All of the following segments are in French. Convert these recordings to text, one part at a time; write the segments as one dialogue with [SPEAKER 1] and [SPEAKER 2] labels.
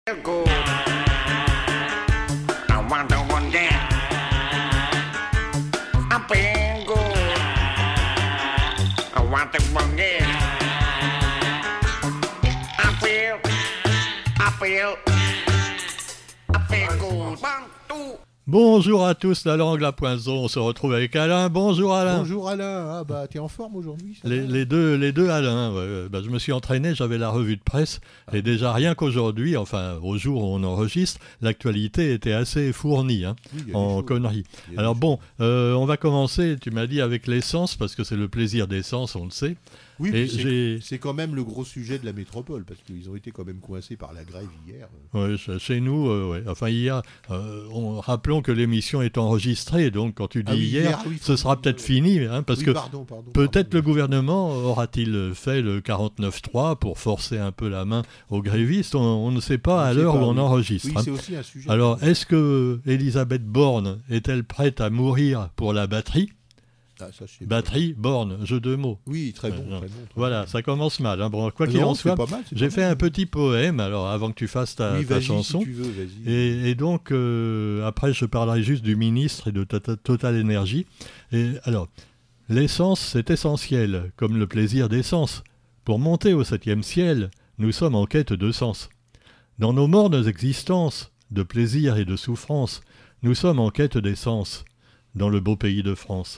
[SPEAKER 1] Go. I want to one down. I feel good. I want to one down. I feel good. 1, 2.
[SPEAKER 2] Bonjour à tous, la langue, la poinçon, on se retrouve avec Alain. Bonjour Alain.
[SPEAKER 3] Bonjour Alain, ah bah t'es en forme aujourd'hui ça va
[SPEAKER 2] Les deux Alain, ouais. Bah, je me suis entraîné, j'avais la revue de presse, et déjà rien qu'aujourd'hui, enfin au jour où on enregistre, l'actualité était assez fournie en conneries. Alors bon, on va commencer, tu m'as dit avec l'essence, parce que c'est le plaisir d'essence, on le sait.
[SPEAKER 3] Oui,
[SPEAKER 2] et
[SPEAKER 3] c'est quand même le gros sujet de la métropole, parce qu'ils ont été quand même coincés par la grève hier.
[SPEAKER 2] Oui, chez nous, ouais. Enfin hier, rappelons que l'émission est enregistrée, donc quand tu dis hier, ce sera peut-être fini, parce que peut-être le gouvernement aura-t-il fait le 49.3 pour forcer un peu la main aux grévistes, on ne sait pas à l'heure où on enregistre.
[SPEAKER 3] Oui, c'est aussi un sujet.
[SPEAKER 2] Alors, est-ce que Elisabeth Borne est-elle prête à mourir pour la batterie ? Batterie, borne, jeu de mots.
[SPEAKER 3] Oui, très bon.
[SPEAKER 2] Voilà, ça commence mal. Bon, quoi qu'il en soit, j'ai fait un petit poème, alors avant que tu fasses ta chanson.
[SPEAKER 3] Si tu veux, vas-y.
[SPEAKER 2] Et donc, après, je parlerai juste du ministre et de Total Energy. Et alors, l'essence, c'est essentiel, comme le plaisir d'essence. Pour monter au 7e ciel, nous sommes en quête de sens. Dans nos mornes existences, de plaisir et de souffrance, nous sommes en quête d'essence, dans le beau pays de France.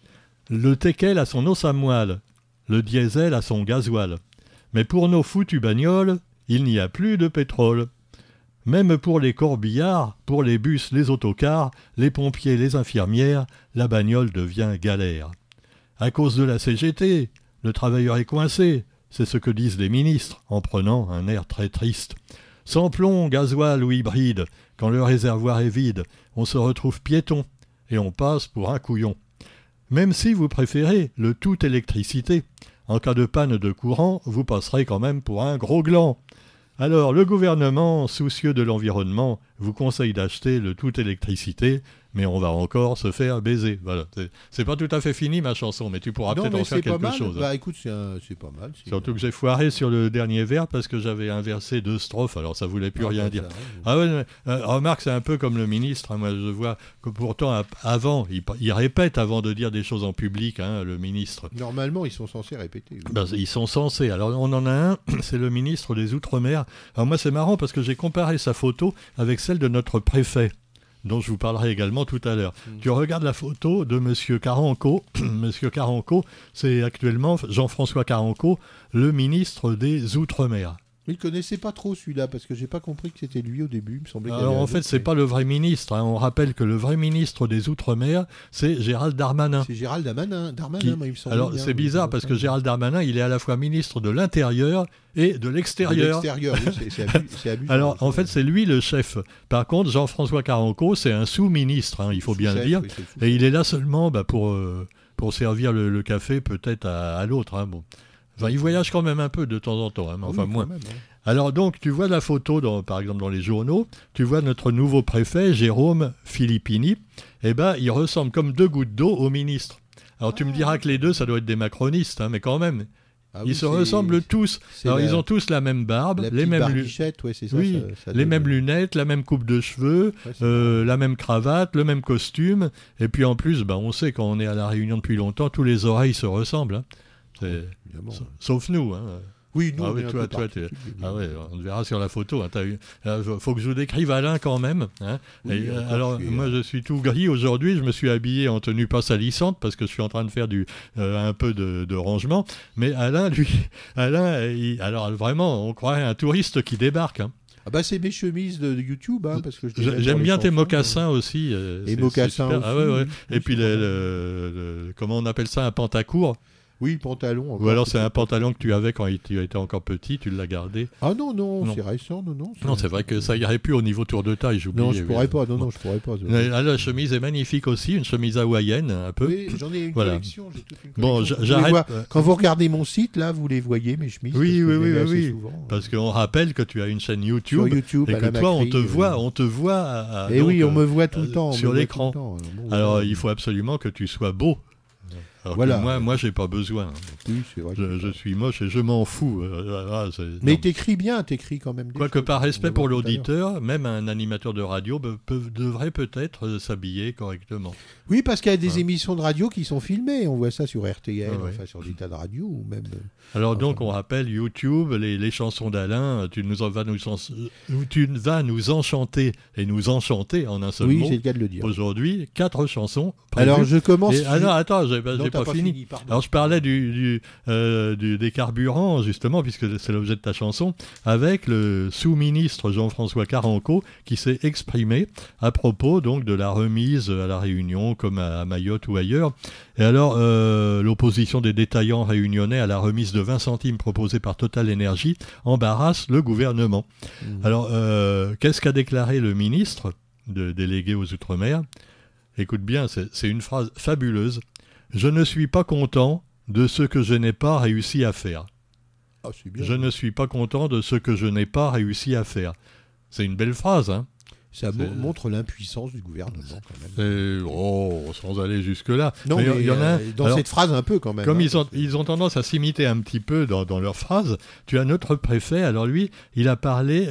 [SPEAKER 2] Le teckel a son os à moelle, le diesel a son gasoil. Mais pour nos foutues bagnoles, il n'y a plus de pétrole. Même pour les corbillards, pour les bus, les autocars, les pompiers, les infirmières, la bagnole devient galère. À cause de la CGT, le travailleur est coincé, c'est ce que disent les ministres, en prenant un air très triste. Sans plomb, gasoil ou hybride, quand le réservoir est vide, on se retrouve piéton, et on passe pour un couillon. Même si vous préférez le tout électricité, en cas de panne de courant, vous passerez quand même pour un gros gland. Alors le gouvernement, soucieux de l'environnement, vous conseille d'acheter le tout électricité, mais on va encore se faire baiser. Voilà. C'est pas tout à fait fini ma chanson, mais tu pourras peut-être en faire quelque chose.
[SPEAKER 3] Bah écoute, c'est pas mal.
[SPEAKER 2] Surtout que j'ai foiré sur le dernier vers parce que j'avais inversé 2 strophes, alors ça voulait plus rien dire. Remarque, c'est un peu comme le ministre. Moi, je vois que pourtant, avant, il répète avant de dire des choses en public, le ministre.
[SPEAKER 3] Normalement, ils sont censés répéter. Oui.
[SPEAKER 2] Ils sont censés. Alors, on en a un, c'est le ministre des Outre-mer. Alors moi, c'est marrant parce que j'ai comparé sa photo avec celle de notre préfet, dont je vous parlerai également tout à l'heure. Tu regardes la photo de M. Carenco. M. Carenco, c'est actuellement Jean-François Carenco, le ministre des Outre-mer.
[SPEAKER 3] Il ne connaissait pas trop celui-là, parce que je n'ai pas compris que c'était lui au début. Il me semblait
[SPEAKER 2] Alors en fait, ce n'est pas le vrai ministre. On rappelle que le vrai ministre des Outre-mer, c'est Gérald Darmanin.
[SPEAKER 3] C'est Gérald Darmanin, moi, il me semble.
[SPEAKER 2] Alors c'est bizarre, parce que Gérald Darmanin, il est à la fois ministre de l'Intérieur et de l'Extérieur.
[SPEAKER 3] De l'extérieur, oui, c'est abusé.
[SPEAKER 2] Alors en fait, c'est lui le chef. Par contre, Jean-François Carenco, c'est un sous-ministre, il faut bien le dire. Oui, et il est là seulement pour servir le café peut-être à l'autre. Bon. Enfin, il voyage quand même un peu de temps en temps, mais enfin moins. Même, Alors donc, tu vois la photo, par exemple dans les journaux, tu vois notre nouveau préfet, Jérôme Filippini, il ressemble comme 2 gouttes d'eau au ministre. Alors tu me diras que les deux, ça doit être des macronistes, mais quand même, ils se ressemblent tous. Alors ils ont tous la même barbe, les mêmes lunettes, les mêmes lunettes, la même coupe de cheveux, la même cravate, le même costume, et puis en plus, on sait quand on est à la Réunion depuis longtemps, tous les oreilles se ressemblent. Sauf nous.
[SPEAKER 3] Oui, nous,
[SPEAKER 2] on verra sur la photo. Faut que je vous décrive Alain quand même. Moi, je suis tout gris aujourd'hui. Je me suis habillé en tenue pas salissante parce que je suis en train de faire un peu de rangement. Mais Alain, alors vraiment, on croirait un touriste qui débarque.
[SPEAKER 3] C'est mes chemises de YouTube, parce que
[SPEAKER 2] j'aime bien tes mocassins aussi.
[SPEAKER 3] Et mocassins aussi.
[SPEAKER 2] Et puis, comment on appelle ça, un pantacourt.
[SPEAKER 3] Oui, le pantalon.
[SPEAKER 2] Ou alors c'est un pantalon que tu avais quand tu étais encore petit, tu l'as gardé.
[SPEAKER 3] Ah non, c'est récent, non.
[SPEAKER 2] Non, c'est vrai que ça irait plus au niveau tour de taille, j'oublie.
[SPEAKER 3] Non, je pourrais pas.
[SPEAKER 2] La chemise est magnifique aussi, une chemise hawaïenne, un peu.
[SPEAKER 3] Oui, j'en ai une collection, j'ai toute une collection.
[SPEAKER 2] Bon, j'arrête.
[SPEAKER 3] Quand vous regardez mon site, là, vous les voyez, mes chemises.
[SPEAKER 2] Oui. Parce qu'on rappelle que tu as une chaîne YouTube.
[SPEAKER 3] Sur YouTube,
[SPEAKER 2] et que toi, on te voit.
[SPEAKER 3] Et oui, on me voit tout le temps.
[SPEAKER 2] Sur l'écran. Alors, il faut absolument que tu sois beau. Alors que
[SPEAKER 3] Voilà.
[SPEAKER 2] moi, j'ai pas besoin.
[SPEAKER 3] Oui, c'est vrai.
[SPEAKER 2] Je suis moche et je m'en fous.
[SPEAKER 3] Mais
[SPEAKER 2] Non.
[SPEAKER 3] t'écris bien, t'écris quand même. Des
[SPEAKER 2] Quoique
[SPEAKER 3] choses,
[SPEAKER 2] par
[SPEAKER 3] on va
[SPEAKER 2] respect
[SPEAKER 3] voir
[SPEAKER 2] pour
[SPEAKER 3] tout à l'heure.
[SPEAKER 2] l'auditeur, même un animateur de radio devrait peut-être s'habiller correctement.
[SPEAKER 3] Oui, parce qu'il y a des
[SPEAKER 2] Ouais.
[SPEAKER 3] émissions de radio qui sont filmées. On voit ça sur RTL,
[SPEAKER 2] Ouais, ouais.
[SPEAKER 3] enfin sur des tas de radios ou même.
[SPEAKER 2] Alors
[SPEAKER 3] Enfin,
[SPEAKER 2] donc
[SPEAKER 3] bon.
[SPEAKER 2] on rappelle YouTube, les chansons d'Alain, tu vas nous enchanter et nous enchanter en un seul
[SPEAKER 3] Oui,
[SPEAKER 2] mot.
[SPEAKER 3] c'est le cas de le dire.
[SPEAKER 2] Aujourd'hui, 4 chansons prévues.
[SPEAKER 3] Alors je commence.
[SPEAKER 2] Ah non, attends, j'ai
[SPEAKER 3] Non, t'as
[SPEAKER 2] pas fini.
[SPEAKER 3] pardon.
[SPEAKER 2] Alors je parlais des carburants, justement, puisque c'est l'objet de ta chanson, avec le sous-ministre Jean-François Carenco qui s'est exprimé à propos donc de la remise à La Réunion, comme à Mayotte ou ailleurs. Et alors, l'opposition des détaillants réunionnais à la remise de 20 centimes proposée par Total Énergie embarrasse le gouvernement. Alors, qu'est-ce qu'a déclaré le ministre délégué aux Outre-mer ? Écoute bien, c'est une phrase fabuleuse. « Je ne suis pas content de ce que je n'ai pas réussi à faire.
[SPEAKER 3] Ah, c'est bien.
[SPEAKER 2] Je ne suis pas content de ce que je n'ai pas réussi à faire. » C'est une belle phrase, hein.
[SPEAKER 3] Ça
[SPEAKER 2] C'est-
[SPEAKER 3] montre l'impuissance du gouvernement quand même.
[SPEAKER 2] Sans aller jusque-là.
[SPEAKER 3] Non, mais
[SPEAKER 2] il y en a un-
[SPEAKER 3] dans
[SPEAKER 2] alors,
[SPEAKER 3] cette phrase un peu quand même.
[SPEAKER 2] Comme
[SPEAKER 3] hein.
[SPEAKER 2] ils ont tendance à s'imiter un petit peu dans leurs phrases, tu as notre préfet, alors lui, il a parlé,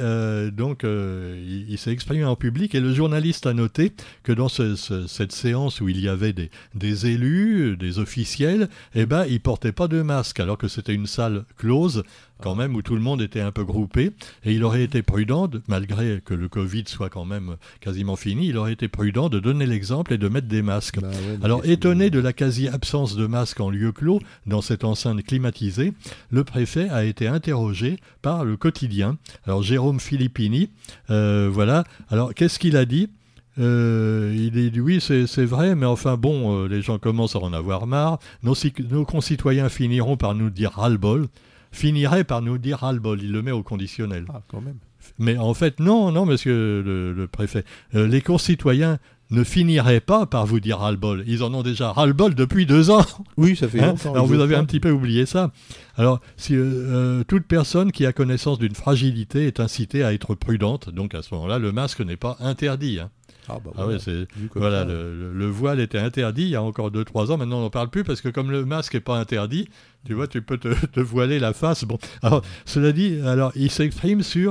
[SPEAKER 2] il s'est exprimé en public et le journaliste a noté que dans cette séance où il y avait des élus, des officiels, eh ben, ils portaient pas de masque alors que c'était une salle close quand même où tout le monde était un peu groupé et il aurait été prudent, malgré que le Covid soit quand même quasiment fini, il aurait été prudent de donner l'exemple et de mettre des masques.
[SPEAKER 3] Bah ouais,
[SPEAKER 2] Alors,
[SPEAKER 3] mais
[SPEAKER 2] étonné de la quasi-absence de masques en lieu clos dans cette enceinte climatisée, le préfet a été interrogé par le quotidien. Alors, Jérôme Filippini, voilà. Alors, qu'est-ce qu'il a dit ? Il dit oui, c'est vrai, mais enfin bon, les gens commencent à en avoir marre. Nos concitoyens finiront par nous dire ras-le-bol. Finirait par nous dire ras-le-bol. Il le met au conditionnel.
[SPEAKER 3] Ah, quand même.
[SPEAKER 2] Mais en fait, non, monsieur le préfet. Les concitoyens ne finiraient pas par vous dire ras-le-bol. Ils en ont déjà ras-le-bol depuis 2 ans.
[SPEAKER 3] Oui, ça fait
[SPEAKER 2] Hein.
[SPEAKER 3] longtemps.
[SPEAKER 2] Alors
[SPEAKER 3] ils
[SPEAKER 2] vous
[SPEAKER 3] osent
[SPEAKER 2] avez
[SPEAKER 3] pas.
[SPEAKER 2] un petit peu oublié ça. Alors, si toute personne qui a connaissance d'une fragilité est incitée à être prudente, donc à ce moment-là, le masque n'est pas interdit. Hein.
[SPEAKER 3] Ah, bah
[SPEAKER 2] Ah
[SPEAKER 3] voilà.
[SPEAKER 2] ouais, c'est
[SPEAKER 3] Vu comme
[SPEAKER 2] voilà,
[SPEAKER 3] ça.
[SPEAKER 2] le voile était interdit il y a encore 2-3 ans. Maintenant, on n'en parle plus parce que comme le masque n'est pas interdit, tu vois, tu peux te voiler la face. Bon, alors cela dit, alors il s'exprime sur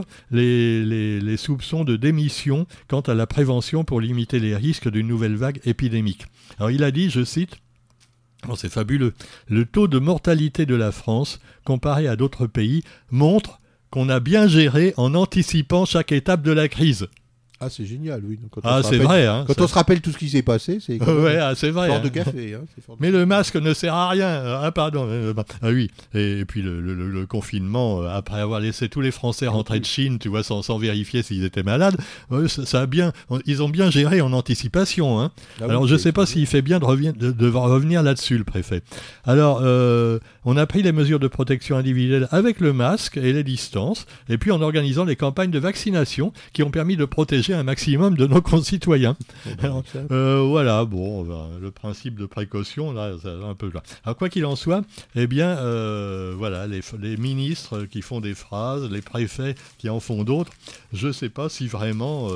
[SPEAKER 2] les soupçons de démission quant à la prévention pour limiter les risques d'une nouvelle vague épidémique. Alors il a dit, je cite. Oh, c'est fabuleux. Le taux de mortalité de la France, comparé à d'autres pays, montre qu'on a bien géré en anticipant chaque étape de la crise.
[SPEAKER 3] Ah, c'est génial, oui. Donc, quand on
[SPEAKER 2] Ah,
[SPEAKER 3] se
[SPEAKER 2] c'est
[SPEAKER 3] rappelle-
[SPEAKER 2] vrai, hein.
[SPEAKER 3] Quand on se rappelle tout ce qui s'est passé, c'est quand même
[SPEAKER 2] Ouais, ah, c'est vrai.
[SPEAKER 3] fort
[SPEAKER 2] hein.
[SPEAKER 3] de café. Hein, c'est fort de-
[SPEAKER 2] Mais le masque ne sert à rien. Ah, pardon. Ah oui. Et puis le confinement, après avoir laissé tous les Français rentrer de Chine, tu vois, sans vérifier s'ils étaient malades, ça a bien, ils ont bien géré en anticipation. Hein.
[SPEAKER 3] Ah oui,
[SPEAKER 2] Alors, je ne
[SPEAKER 3] c'est-
[SPEAKER 2] sais pas s'il fait bien de revenir là-dessus, le préfet. Alors, on a pris les mesures de protection individuelle avec le masque et les distances, et puis en organisant les campagnes de vaccination qui ont permis de protéger un maximum de nos concitoyens. Alors, voilà, bon, le principe de précaution, là, ça va un peu là. Alors, quoi qu'il en soit, eh bien, voilà, les ministres qui font des phrases, les préfets qui en font d'autres, je ne sais pas si vraiment...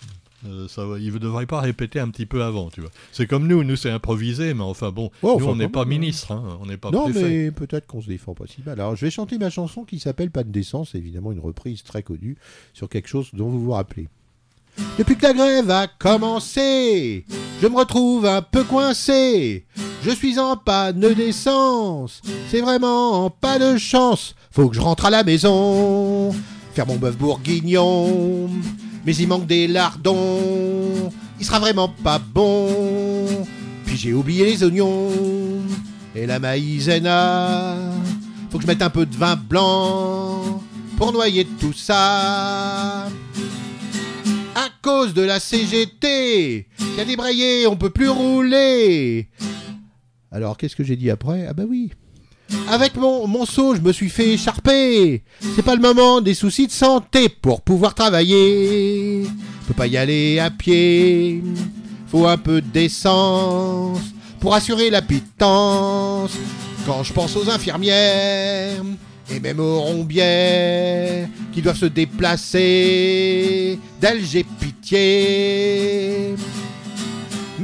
[SPEAKER 2] ils ne devraient pas répéter un petit peu avant, tu vois. C'est comme nous c'est improvisé, mais enfin bon,
[SPEAKER 3] Ouais,
[SPEAKER 2] nous
[SPEAKER 3] enfin,
[SPEAKER 2] on n'est
[SPEAKER 3] quand
[SPEAKER 2] pas
[SPEAKER 3] même,
[SPEAKER 2] ministre, hein, on n'est pas
[SPEAKER 3] Non,
[SPEAKER 2] préfet.
[SPEAKER 3] mais peut-être qu'on se défend pas si mal. Alors, je vais chanter ma chanson qui s'appelle Pas de décence, évidemment une reprise très connue sur quelque chose dont vous vous rappelez. Depuis que la grève a commencé, je me retrouve un peu coincé. Je suis en panne d'essence, c'est vraiment pas de chance. Faut que je rentre à la maison, faire mon bœuf bourguignon. Mais il manque des lardons, il sera vraiment pas bon. Puis j'ai oublié les oignons et la maïzena. Faut que je mette un peu de vin blanc pour noyer tout ça. À cause de la CGT qui a débrayé, on peut plus rouler. Alors qu'est-ce que j'ai dit après ? Ah bah oui. Avec mon seau, je me suis fait écharper. C'est pas le moment des soucis de santé pour pouvoir travailler. Je peux pas y aller à pied. Faut un peu d'essence pour assurer la pitance. Quand je pense aux infirmières et même aux rombières qui doivent se déplacer, d'elles j'ai pitié.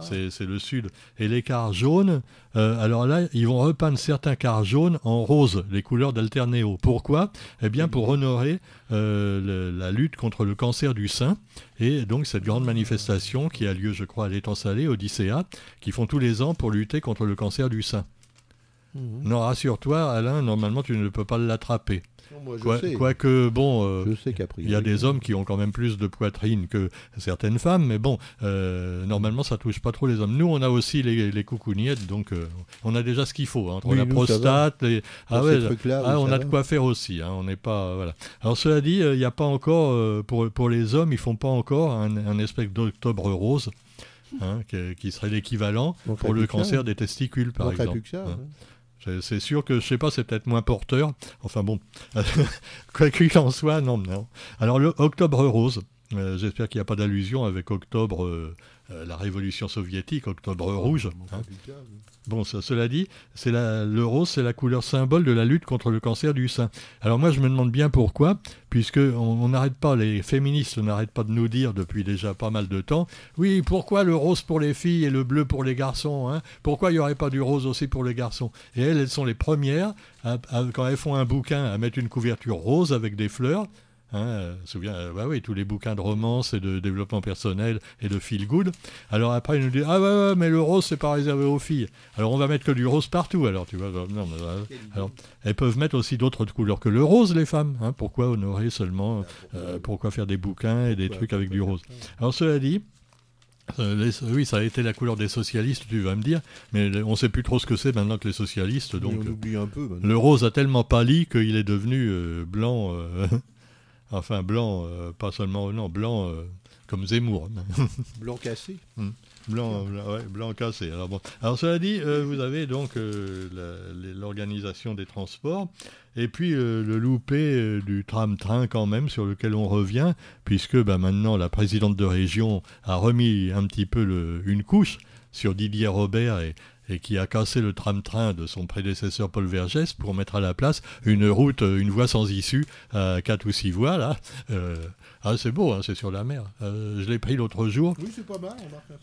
[SPEAKER 2] c'est le sud. Et les quarts jaunes, alors là, ils vont repeindre certains quarts jaunes en rose, les couleurs d'Alternéo. Pourquoi ? Eh bien, pour honorer la lutte contre le cancer du sein. Et donc, cette grande manifestation qui a lieu, je crois, à l'Étang Salé, Odyssea, qui font tous les ans pour lutter contre le cancer du sein. Non, rassure-toi, Alain, normalement, tu ne peux pas l'attraper.
[SPEAKER 3] Non, moi, je sais.
[SPEAKER 2] Quoique, bon,
[SPEAKER 3] Je sais qu'après.
[SPEAKER 2] il y a des hommes qui ont quand même plus de poitrine que certaines femmes, mais bon, normalement, ça touche pas trop les hommes. Nous, on a aussi les coucougnettes, donc on a déjà ce qu'il faut. Hein, entre
[SPEAKER 3] Oui,
[SPEAKER 2] la
[SPEAKER 3] nous, ça
[SPEAKER 2] prostate,
[SPEAKER 3] Pour ces trucs-là, oui,
[SPEAKER 2] on
[SPEAKER 3] ça
[SPEAKER 2] a
[SPEAKER 3] va.
[SPEAKER 2] de quoi faire aussi. Hein, on n'est pas, voilà. Alors, cela dit, il n'y a pas encore, pour les hommes, ils font pas encore un espèce d'octobre rose. Hein, qui serait l'équivalent
[SPEAKER 3] Donc,
[SPEAKER 2] pour le
[SPEAKER 3] plus que ça.
[SPEAKER 2] cancer des testicules, par
[SPEAKER 3] Donc,
[SPEAKER 2] exemple.
[SPEAKER 3] plus que ça.
[SPEAKER 2] Hein.
[SPEAKER 3] hein.
[SPEAKER 2] C'est sûr que, je sais pas, c'est peut-être moins porteur. Enfin bon, quoi qu'il en soit, non. Alors, le Octobre Rose, j'espère qu'il n'y a pas d'allusion avec Octobre, la révolution soviétique, Octobre Rouge.
[SPEAKER 3] Donc,
[SPEAKER 2] Hein.
[SPEAKER 3] plus que ça, oui.
[SPEAKER 2] Bon, cela dit, le rose, c'est la couleur symbole de la lutte contre le cancer du sein. Alors moi, je me demande bien pourquoi, puisque on n'arrête pas, les féministes n'arrêtent pas de nous dire depuis déjà pas mal de temps, oui, pourquoi le rose pour les filles et le bleu pour les garçons, hein ? Pourquoi il n'y aurait pas du rose aussi pour les garçons ? Et elles sont les premières, quand elles font un bouquin, à mettre une couverture rose avec des fleurs. Hein, oui, tous les bouquins de romance et de développement personnel et de feel good. Alors après, ils nous disent ouais, mais le rose c'est pas réservé aux filles. Alors on va mettre que du rose partout. Alors tu vois, non, alors elles peuvent mettre aussi d'autres couleurs que le rose, les femmes. Hein, pourquoi honorer seulement pourquoi faire des bouquins et des trucs avec du rose ? Alors cela dit. Oui, ça a été la couleur des socialistes, tu vas me dire, mais on ne sait plus trop ce que c'est maintenant que les socialistes. Donc,
[SPEAKER 3] on oublie un peu. Maintenant.
[SPEAKER 2] le rose a tellement pâli qu'il est devenu blanc. Enfin, blanc, pas seulement, non, blanc comme Zemmour.
[SPEAKER 3] Blanc cassé.
[SPEAKER 2] Blanc cassé. Alors cela dit, vous avez donc l'organisation des transports, et puis le loupé du tram-train quand même, sur lequel on revient, puisque maintenant la présidente de région a remis un petit peu une couche sur Didier Robert et qui a cassé le tram-train de son prédécesseur Paul Vergès pour mettre à la place une voie sans issue à 4 ou 6 voies, là. C'est beau, hein, c'est sur la mer. Je l'ai pris l'autre jour.
[SPEAKER 3] Oui, c'est pas mal,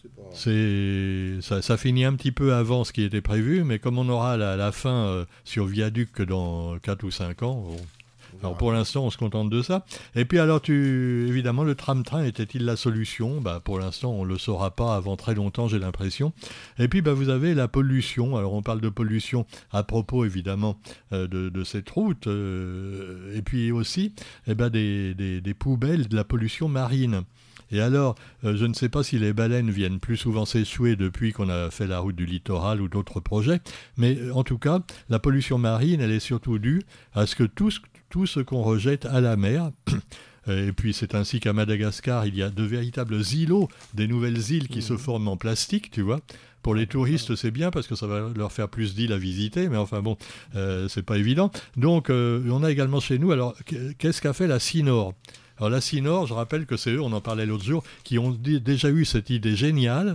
[SPEAKER 3] c'est pas...
[SPEAKER 2] Ça finit un petit peu avant ce qui était prévu, mais comme on aura la fin sur viaduc que dans 4 ou 5 ans... Alors pour l'instant, on se contente de ça. Et puis alors, évidemment, le tram-train était-il la solution ? Pour l'instant, on ne le saura pas avant très longtemps, j'ai l'impression. Et puis, vous avez la pollution. Alors, on parle de pollution à propos, évidemment, de cette route. Et puis aussi, des poubelles, de la pollution marine. Et alors, je ne sais pas si les baleines viennent plus souvent s'échouer depuis qu'on a fait la route du littoral ou d'autres projets, mais en tout cas, la pollution marine, elle est surtout due à ce que tout ce qu'on rejette à la mer, et puis c'est ainsi qu'à Madagascar, il y a de véritables îlots, des nouvelles îles qui se forment en plastique, tu vois. Pour les touristes, c'est bien parce que ça va leur faire plus d'îles à visiter, mais enfin bon, c'est pas évident. Donc, on a également chez nous, alors, qu'est-ce qu'a fait la CINOR ? Alors la CINOR, je rappelle que c'est eux, on en parlait l'autre jour, qui ont déjà eu cette idée géniale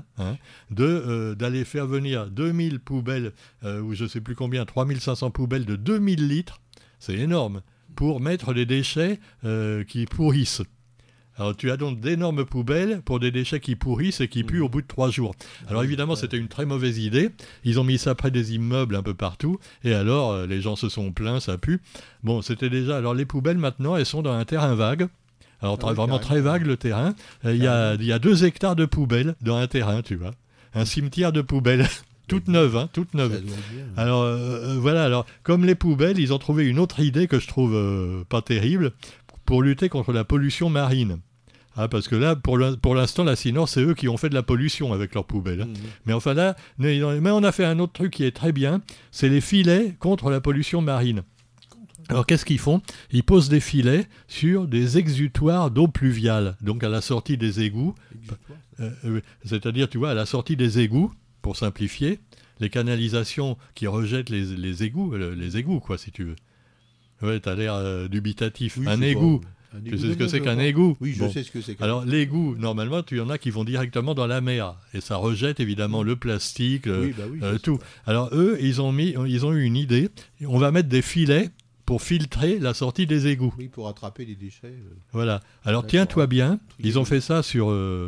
[SPEAKER 2] d'aller faire venir 2000 poubelles, ou je ne sais plus combien, 3500 poubelles de 2000 litres, c'est énorme, pour mettre les déchets qui pourrissent. Alors tu as donc d'énormes poubelles pour des déchets qui pourrissent et qui puent au bout de 3 jours. Alors évidemment, c'était une très mauvaise idée. Ils ont mis ça près des immeubles un peu partout. Et alors, les gens se sont plaints, ça pue. Bon, c'était déjà... Alors les poubelles, maintenant, elles sont dans un terrain vague. Alors vraiment très vague le terrain. Il y a 2 hectares de poubelles dans un terrain, tu vois. Un cimetière de poubelles. Toute neuve, toute neuve. Alors voilà, alors comme les poubelles, ils ont trouvé une autre idée que je trouve pas terrible pour lutter contre la pollution marine. Parce que là, pour l'instant, la CINOR, c'est eux qui ont fait de la pollution avec leurs poubelles. Mais enfin là, mais on a fait un autre truc qui est très bien, c'est les filets contre la pollution marine. Alors qu'est-ce qu'ils font ? Ils posent des filets sur des exutoires d'eau pluviale, donc à la sortie des égouts. C'est-à-dire, tu vois, à la sortie des égouts, pour simplifier, les canalisations qui rejettent les égouts, quoi, si tu veux. Ouais, t'as l'air dubitatif.
[SPEAKER 3] Oui,
[SPEAKER 2] un égout. Tu sais ce que c'est qu'un égout ?
[SPEAKER 3] Oui, je sais ce que c'est.
[SPEAKER 2] Alors, l'égout, normalement, tu y en as qui vont directement dans la mer. Et ça rejette, évidemment, le plastique, tout. Alors, eux, ils ont eu une idée. On va mettre des filets pour filtrer la sortie des égouts.
[SPEAKER 3] Oui, pour attraper les déchets.
[SPEAKER 2] Voilà. Alors, tiens-toi bien. Ils ont fait ça sur...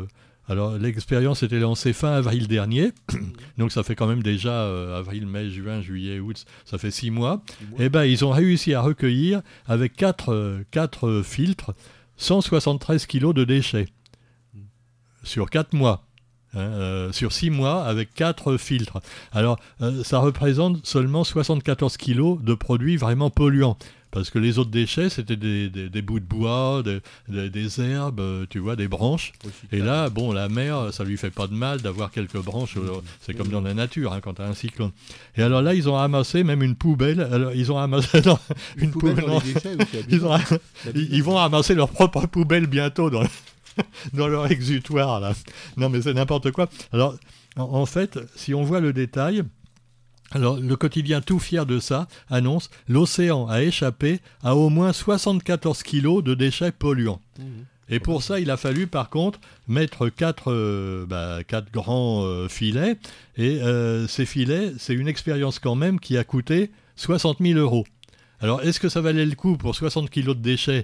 [SPEAKER 2] Alors, l'expérience était lancée fin avril dernier, donc ça fait quand même déjà avril, mai, juin, juillet, août, ça fait 6 mois. Eh bien, ils ont réussi à recueillir, avec 4 filtres, 173 kilos de déchets sur 4 mois. Sur 6 mois, avec 4 filtres. Alors, ça représente seulement 74 kilos de produits vraiment polluants. Parce que les autres déchets, c'était des bouts de bois, des herbes, tu vois, des branches. Et là, bon, la mer, ça lui fait pas de mal d'avoir quelques branches. C'est comme dans la nature, hein, quand tu as un cyclone. Et alors là, ils ont ramassé même une poubelle. Alors, ils ont ramassé une poubelle.
[SPEAKER 3] Dans les déchets,
[SPEAKER 2] Ils vont ramasser leur propre poubelle bientôt dans leur exutoire, là. Non, mais c'est n'importe quoi. Alors, en fait, si on voit le détail... Alors, le quotidien Tout Fier de ça annonce « L'océan a échappé à au moins 74 kilos de déchets polluants ». Et pour ça, il a fallu, par contre, mettre 4 grands filets. Et ces filets, c'est une expérience quand même qui a coûté 60 000 €. Alors, est-ce que ça valait le coup pour 60 kilos de déchets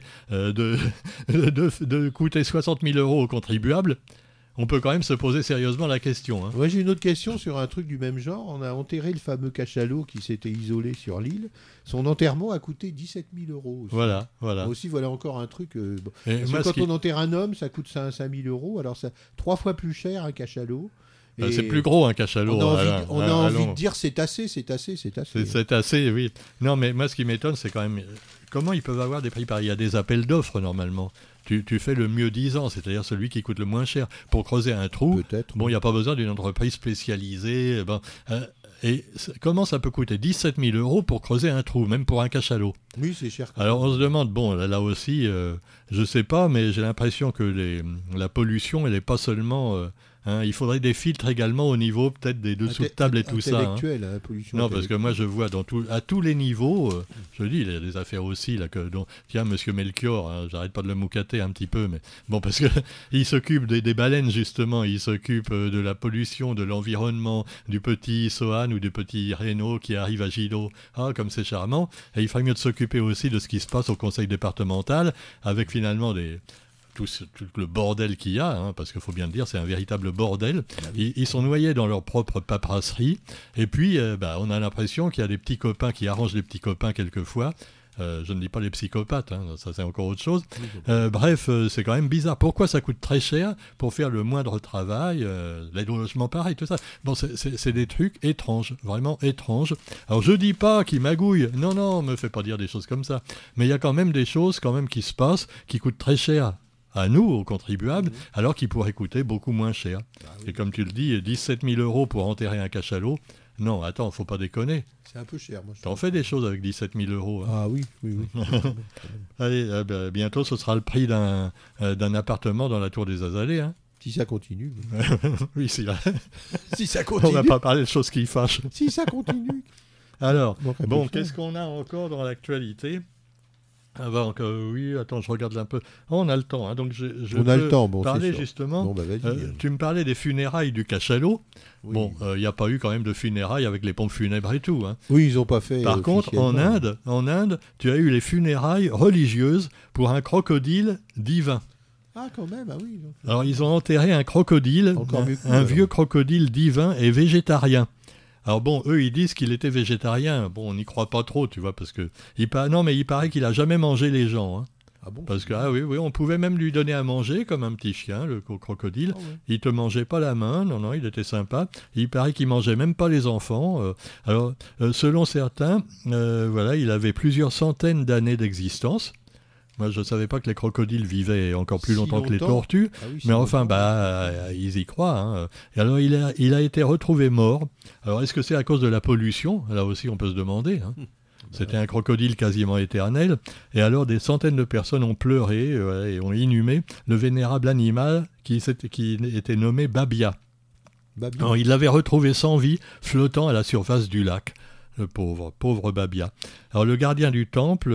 [SPEAKER 2] de coûter 60 000 € aux contribuables ? On peut quand même se poser sérieusement la question.
[SPEAKER 3] Moi, j'ai une autre question sur un truc du même genre. On a enterré le fameux cachalot qui s'était isolé sur l'île. Son enterrement a coûté 17 000 € aussi.
[SPEAKER 2] Voilà.
[SPEAKER 3] Moi aussi, voilà encore un truc.
[SPEAKER 2] Parce
[SPEAKER 3] que quand on enterre un homme, ça coûte 5 000 €. Alors, c'est 3 fois plus cher un cachalot.
[SPEAKER 2] C'est plus gros un cachalot.
[SPEAKER 3] On a envie de dire c'est assez.
[SPEAKER 2] C'est assez, oui. Non, mais moi, ce qui m'étonne, c'est quand même... Comment ils peuvent avoir des prix pareils ? Il y a des appels d'offres, normalement. Tu fais le mieux disant, c'est-à-dire celui qui coûte le moins cher. Pour creuser un trou, bon, il n'y a pas besoin d'une entreprise spécialisée. Comment ça peut coûter 17 000 € pour creuser un trou, même pour un cachalot ?
[SPEAKER 3] Oui, c'est cher.
[SPEAKER 2] Alors on se demande, bon, là aussi, je ne sais pas, mais j'ai l'impression que la pollution, elle n'est pas seulement... il faudrait des filtres également au niveau peut-être des dessous de table et tout ça.
[SPEAKER 3] Pollution
[SPEAKER 2] non, parce que moi je vois à tous les niveaux, je dis, il y a des affaires aussi, là, tiens, monsieur Melchior, j'arrête pas de le moucater un petit peu, mais bon, parce qu'il s'occupe des baleines justement, il s'occupe de la pollution, de l'environnement, du petit Sohan ou du petit Renault qui arrive à Gilot, comme c'est charmant, et il ferait mieux de s'occuper aussi de ce qui se passe au conseil départemental, avec finalement tout le bordel qu'il y a, parce qu'il faut bien le dire, c'est un véritable bordel. Ils sont noyés dans leur propre paperasserie. Et puis, on a l'impression qu'il y a des petits copains qui arrangent les petits copains quelquefois. Je ne dis pas les psychopathes, ça c'est encore autre chose. Bref, c'est quand même bizarre. Pourquoi ça coûte très cher pour faire le moindre travail, l'aide au logement pareil, tout ça. Bon, c'est des trucs étranges, vraiment étranges. Alors je dis pas qu'ils magouillent, non, me fais pas dire des choses comme ça. Mais il y a quand même des choses qui se passent, qui coûtent très cher à nous, aux contribuables, alors qu'ils pourraient coûter beaucoup moins cher. Et comme tu le dis, 17 000 € pour enterrer un cachalot, non, attends, faut pas déconner.
[SPEAKER 3] C'est un peu cher, moi.
[SPEAKER 2] T'en fais des choses avec 17 000 €.
[SPEAKER 3] Ah oui.
[SPEAKER 2] Allez, bientôt, ce sera le prix d'un appartement dans la Tour des Azalées.
[SPEAKER 3] Si ça continue.
[SPEAKER 2] Oui, si
[SPEAKER 3] ça continue.
[SPEAKER 2] On va pas parler de choses qui fâchent.
[SPEAKER 3] Si ça continue.
[SPEAKER 2] Alors, bon, qu'est-ce qu'on a encore dans l'actualité ? Avant oui, attends, je regarde un peu. On a le temps, donc je
[SPEAKER 3] on a le temps,
[SPEAKER 2] parler justement. Tu me parlais des funérailles du cachalot. Oui. Bon, il n'y a pas eu quand même de funérailles avec les pompes funèbres et tout.
[SPEAKER 3] Oui, ils n'ont pas fait.
[SPEAKER 2] Par contre, en Inde, tu as eu les funérailles religieuses pour un crocodile divin.
[SPEAKER 3] Ah, quand même, oui. Donc...
[SPEAKER 2] Alors, ils ont enterré un crocodile, un vieux crocodile divin et végétarien. Alors bon, eux, ils disent qu'il était végétarien. Bon, on n'y croit pas trop, tu vois, parce que... Non, mais il paraît qu'il n'a jamais mangé les gens.
[SPEAKER 3] Ah bon ?
[SPEAKER 2] Parce que, oui, on pouvait même lui donner à manger, comme un petit chien, le crocodile. Il te mangeait pas la main, non, il était sympa. Il paraît qu'il mangeait même pas les enfants. Alors, selon certains, il avait plusieurs centaines d'années d'existence. Moi, je ne savais pas que les crocodiles vivaient encore plus longtemps que les tortues, mais enfin, ils y croient. Et alors, il a été retrouvé mort. Alors, est-ce que c'est à cause de la pollution ? Là aussi, on peut se demander. C'était un crocodile quasiment éternel. Et alors, des centaines de personnes ont pleuré et ont inhumé le vénérable animal qui était nommé Babia. Alors, il l'avait retrouvé sans vie, flottant à la surface du lac. Le pauvre Babia. Alors le gardien du temple,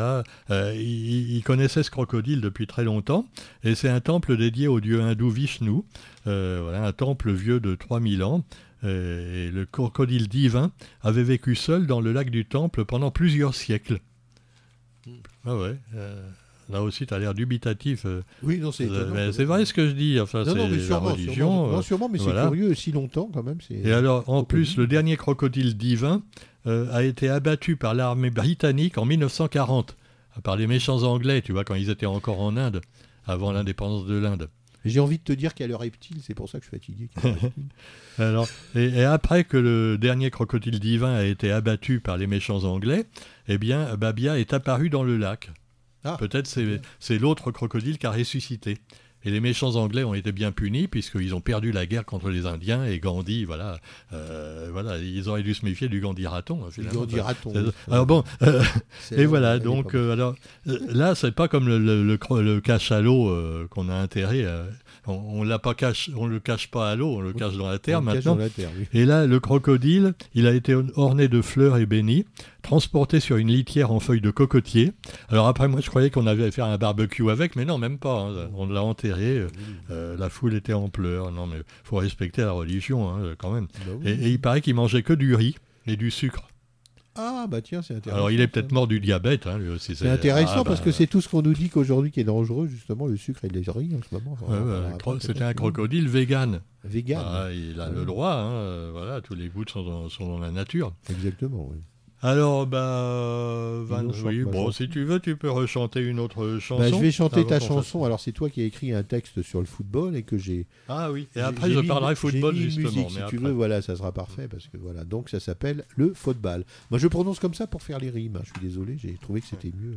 [SPEAKER 2] il connaissait ce crocodile depuis très longtemps, et c'est un temple dédié au dieu hindou Vishnu, un temple vieux de 3000 ans, et le crocodile divin avait vécu seul dans le lac du temple pendant plusieurs siècles. Là aussi, tu as l'air dubitatif.
[SPEAKER 3] Oui, non, c'est étonnant.
[SPEAKER 2] Mais c'est vrai ce que je dis. Enfin,
[SPEAKER 3] Non,
[SPEAKER 2] c'est
[SPEAKER 3] non, mais
[SPEAKER 2] la
[SPEAKER 3] sûrement,
[SPEAKER 2] religion.
[SPEAKER 3] non, sûrement, mais
[SPEAKER 2] voilà.
[SPEAKER 3] c'est curieux si longtemps quand même.
[SPEAKER 2] Et alors, en plus, le dernier crocodile divin a été abattu par l'armée britannique en 1940, par les méchants Anglais, tu vois, quand ils étaient encore en Inde, avant l'indépendance de l'Inde.
[SPEAKER 3] J'ai envie de te dire qu'elle est reptile, c'est pour ça que je suis fatigué.
[SPEAKER 2] Alors, et après que le dernier crocodile divin a été abattu par les méchants Anglais, eh bien, Babia est apparu dans le lac.
[SPEAKER 3] Ah.
[SPEAKER 2] Peut-être c'est l'autre crocodile qui a ressuscité. Et les méchants Anglais ont été bien punis puisqu'ils ont perdu la guerre contre les Indiens et Gandhi, voilà, ils auraient dû se méfier du Gandhi raton. Finalement.
[SPEAKER 3] Gandhi raton.
[SPEAKER 2] Alors bon, et voilà,
[SPEAKER 3] elle est
[SPEAKER 2] donc
[SPEAKER 3] pas bonne.
[SPEAKER 2] alors là c'est pas comme le cachalot qu'on a enterré. On le cache pas à l'eau, on le cache dans la terre
[SPEAKER 3] On le cache
[SPEAKER 2] maintenant.
[SPEAKER 3] dans la terre, oui.
[SPEAKER 2] Et là, le crocodile, il a été orné de fleurs et béni, transporté sur une litière en feuilles de cocotier. Alors après, moi, je croyais qu'on avait fait un barbecue avec, mais non, même pas. Hein. On l'a enterré, la foule était en pleurs. Non, mais il faut respecter la religion, hein, quand même.
[SPEAKER 3] Bah oui.
[SPEAKER 2] Et il paraît qu'il mangeait que du riz et du sucre.
[SPEAKER 3] Ah, bah tiens, c'est intéressant.
[SPEAKER 2] Alors, il est peut-être mort du diabète, hein, lui aussi.
[SPEAKER 3] C'est intéressant parce que c'est tout ce qu'on nous dit qu'aujourd'hui qui est dangereux, justement, le sucre et les riz en ce moment.
[SPEAKER 2] C'était un crocodile vegan.
[SPEAKER 3] Vegan.
[SPEAKER 2] Ah, il a le droit, hein, voilà, tous les goûts sont dans la nature.
[SPEAKER 3] Exactement, oui.
[SPEAKER 2] Alors,
[SPEAKER 3] oui,
[SPEAKER 2] bon, si tu veux, tu peux rechanter une autre chanson.
[SPEAKER 3] Bah, je vais chanter
[SPEAKER 2] avant
[SPEAKER 3] ta
[SPEAKER 2] qu'on
[SPEAKER 3] chanson. Alors, c'est toi qui as écrit un texte sur le football et que j'ai.
[SPEAKER 2] Ah oui, et
[SPEAKER 3] j'ai-
[SPEAKER 2] après
[SPEAKER 3] j'ai
[SPEAKER 2] je
[SPEAKER 3] mis-
[SPEAKER 2] parlerai football
[SPEAKER 3] j'ai mis une
[SPEAKER 2] justement.
[SPEAKER 3] musique,
[SPEAKER 2] mais
[SPEAKER 3] si
[SPEAKER 2] après.
[SPEAKER 3] tu veux, voilà, ça sera parfait parce que voilà. Donc, ça s'appelle le football. Moi, je prononce comme ça pour faire les rimes. Hein. Je suis désolé, j'ai trouvé que c'était mieux.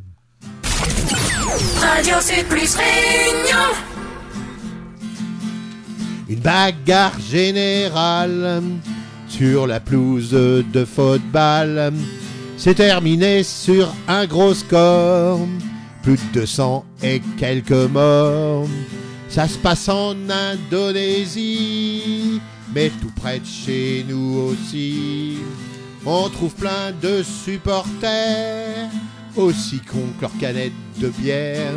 [SPEAKER 4] Radio Sud Plus Réunion.
[SPEAKER 3] Une bagarre générale sur la pelouse de football. C'est terminé sur un gros score. Plus de 200 et quelques morts. Ça se passe en Indonésie, mais tout près de chez nous aussi. On trouve plein de supporters, aussi cons que leurs canettes de bière.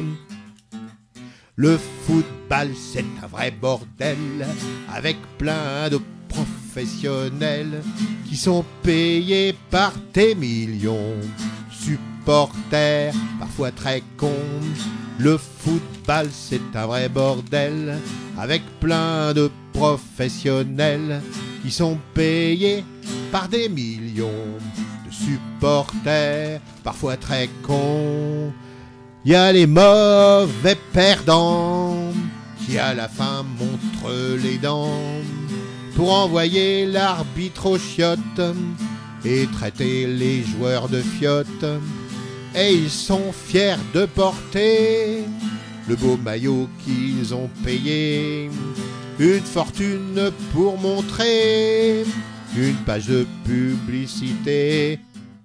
[SPEAKER 3] Le football, c'est un vrai bordel, avec plein de professionnels qui sont payés par des millions. Supporters, parfois très cons. Le football, c'est un vrai bordel, avec plein de professionnels qui sont payés par des millions de supporters, parfois très cons. Il y a les mauvais perdants qui à la fin montrent les dents pour envoyer l'arbitre aux chiottes et traiter les joueurs de fiottes. Et ils sont fiers de porter le beau maillot qu'ils ont payé. Une fortune pour montrer une page de publicité.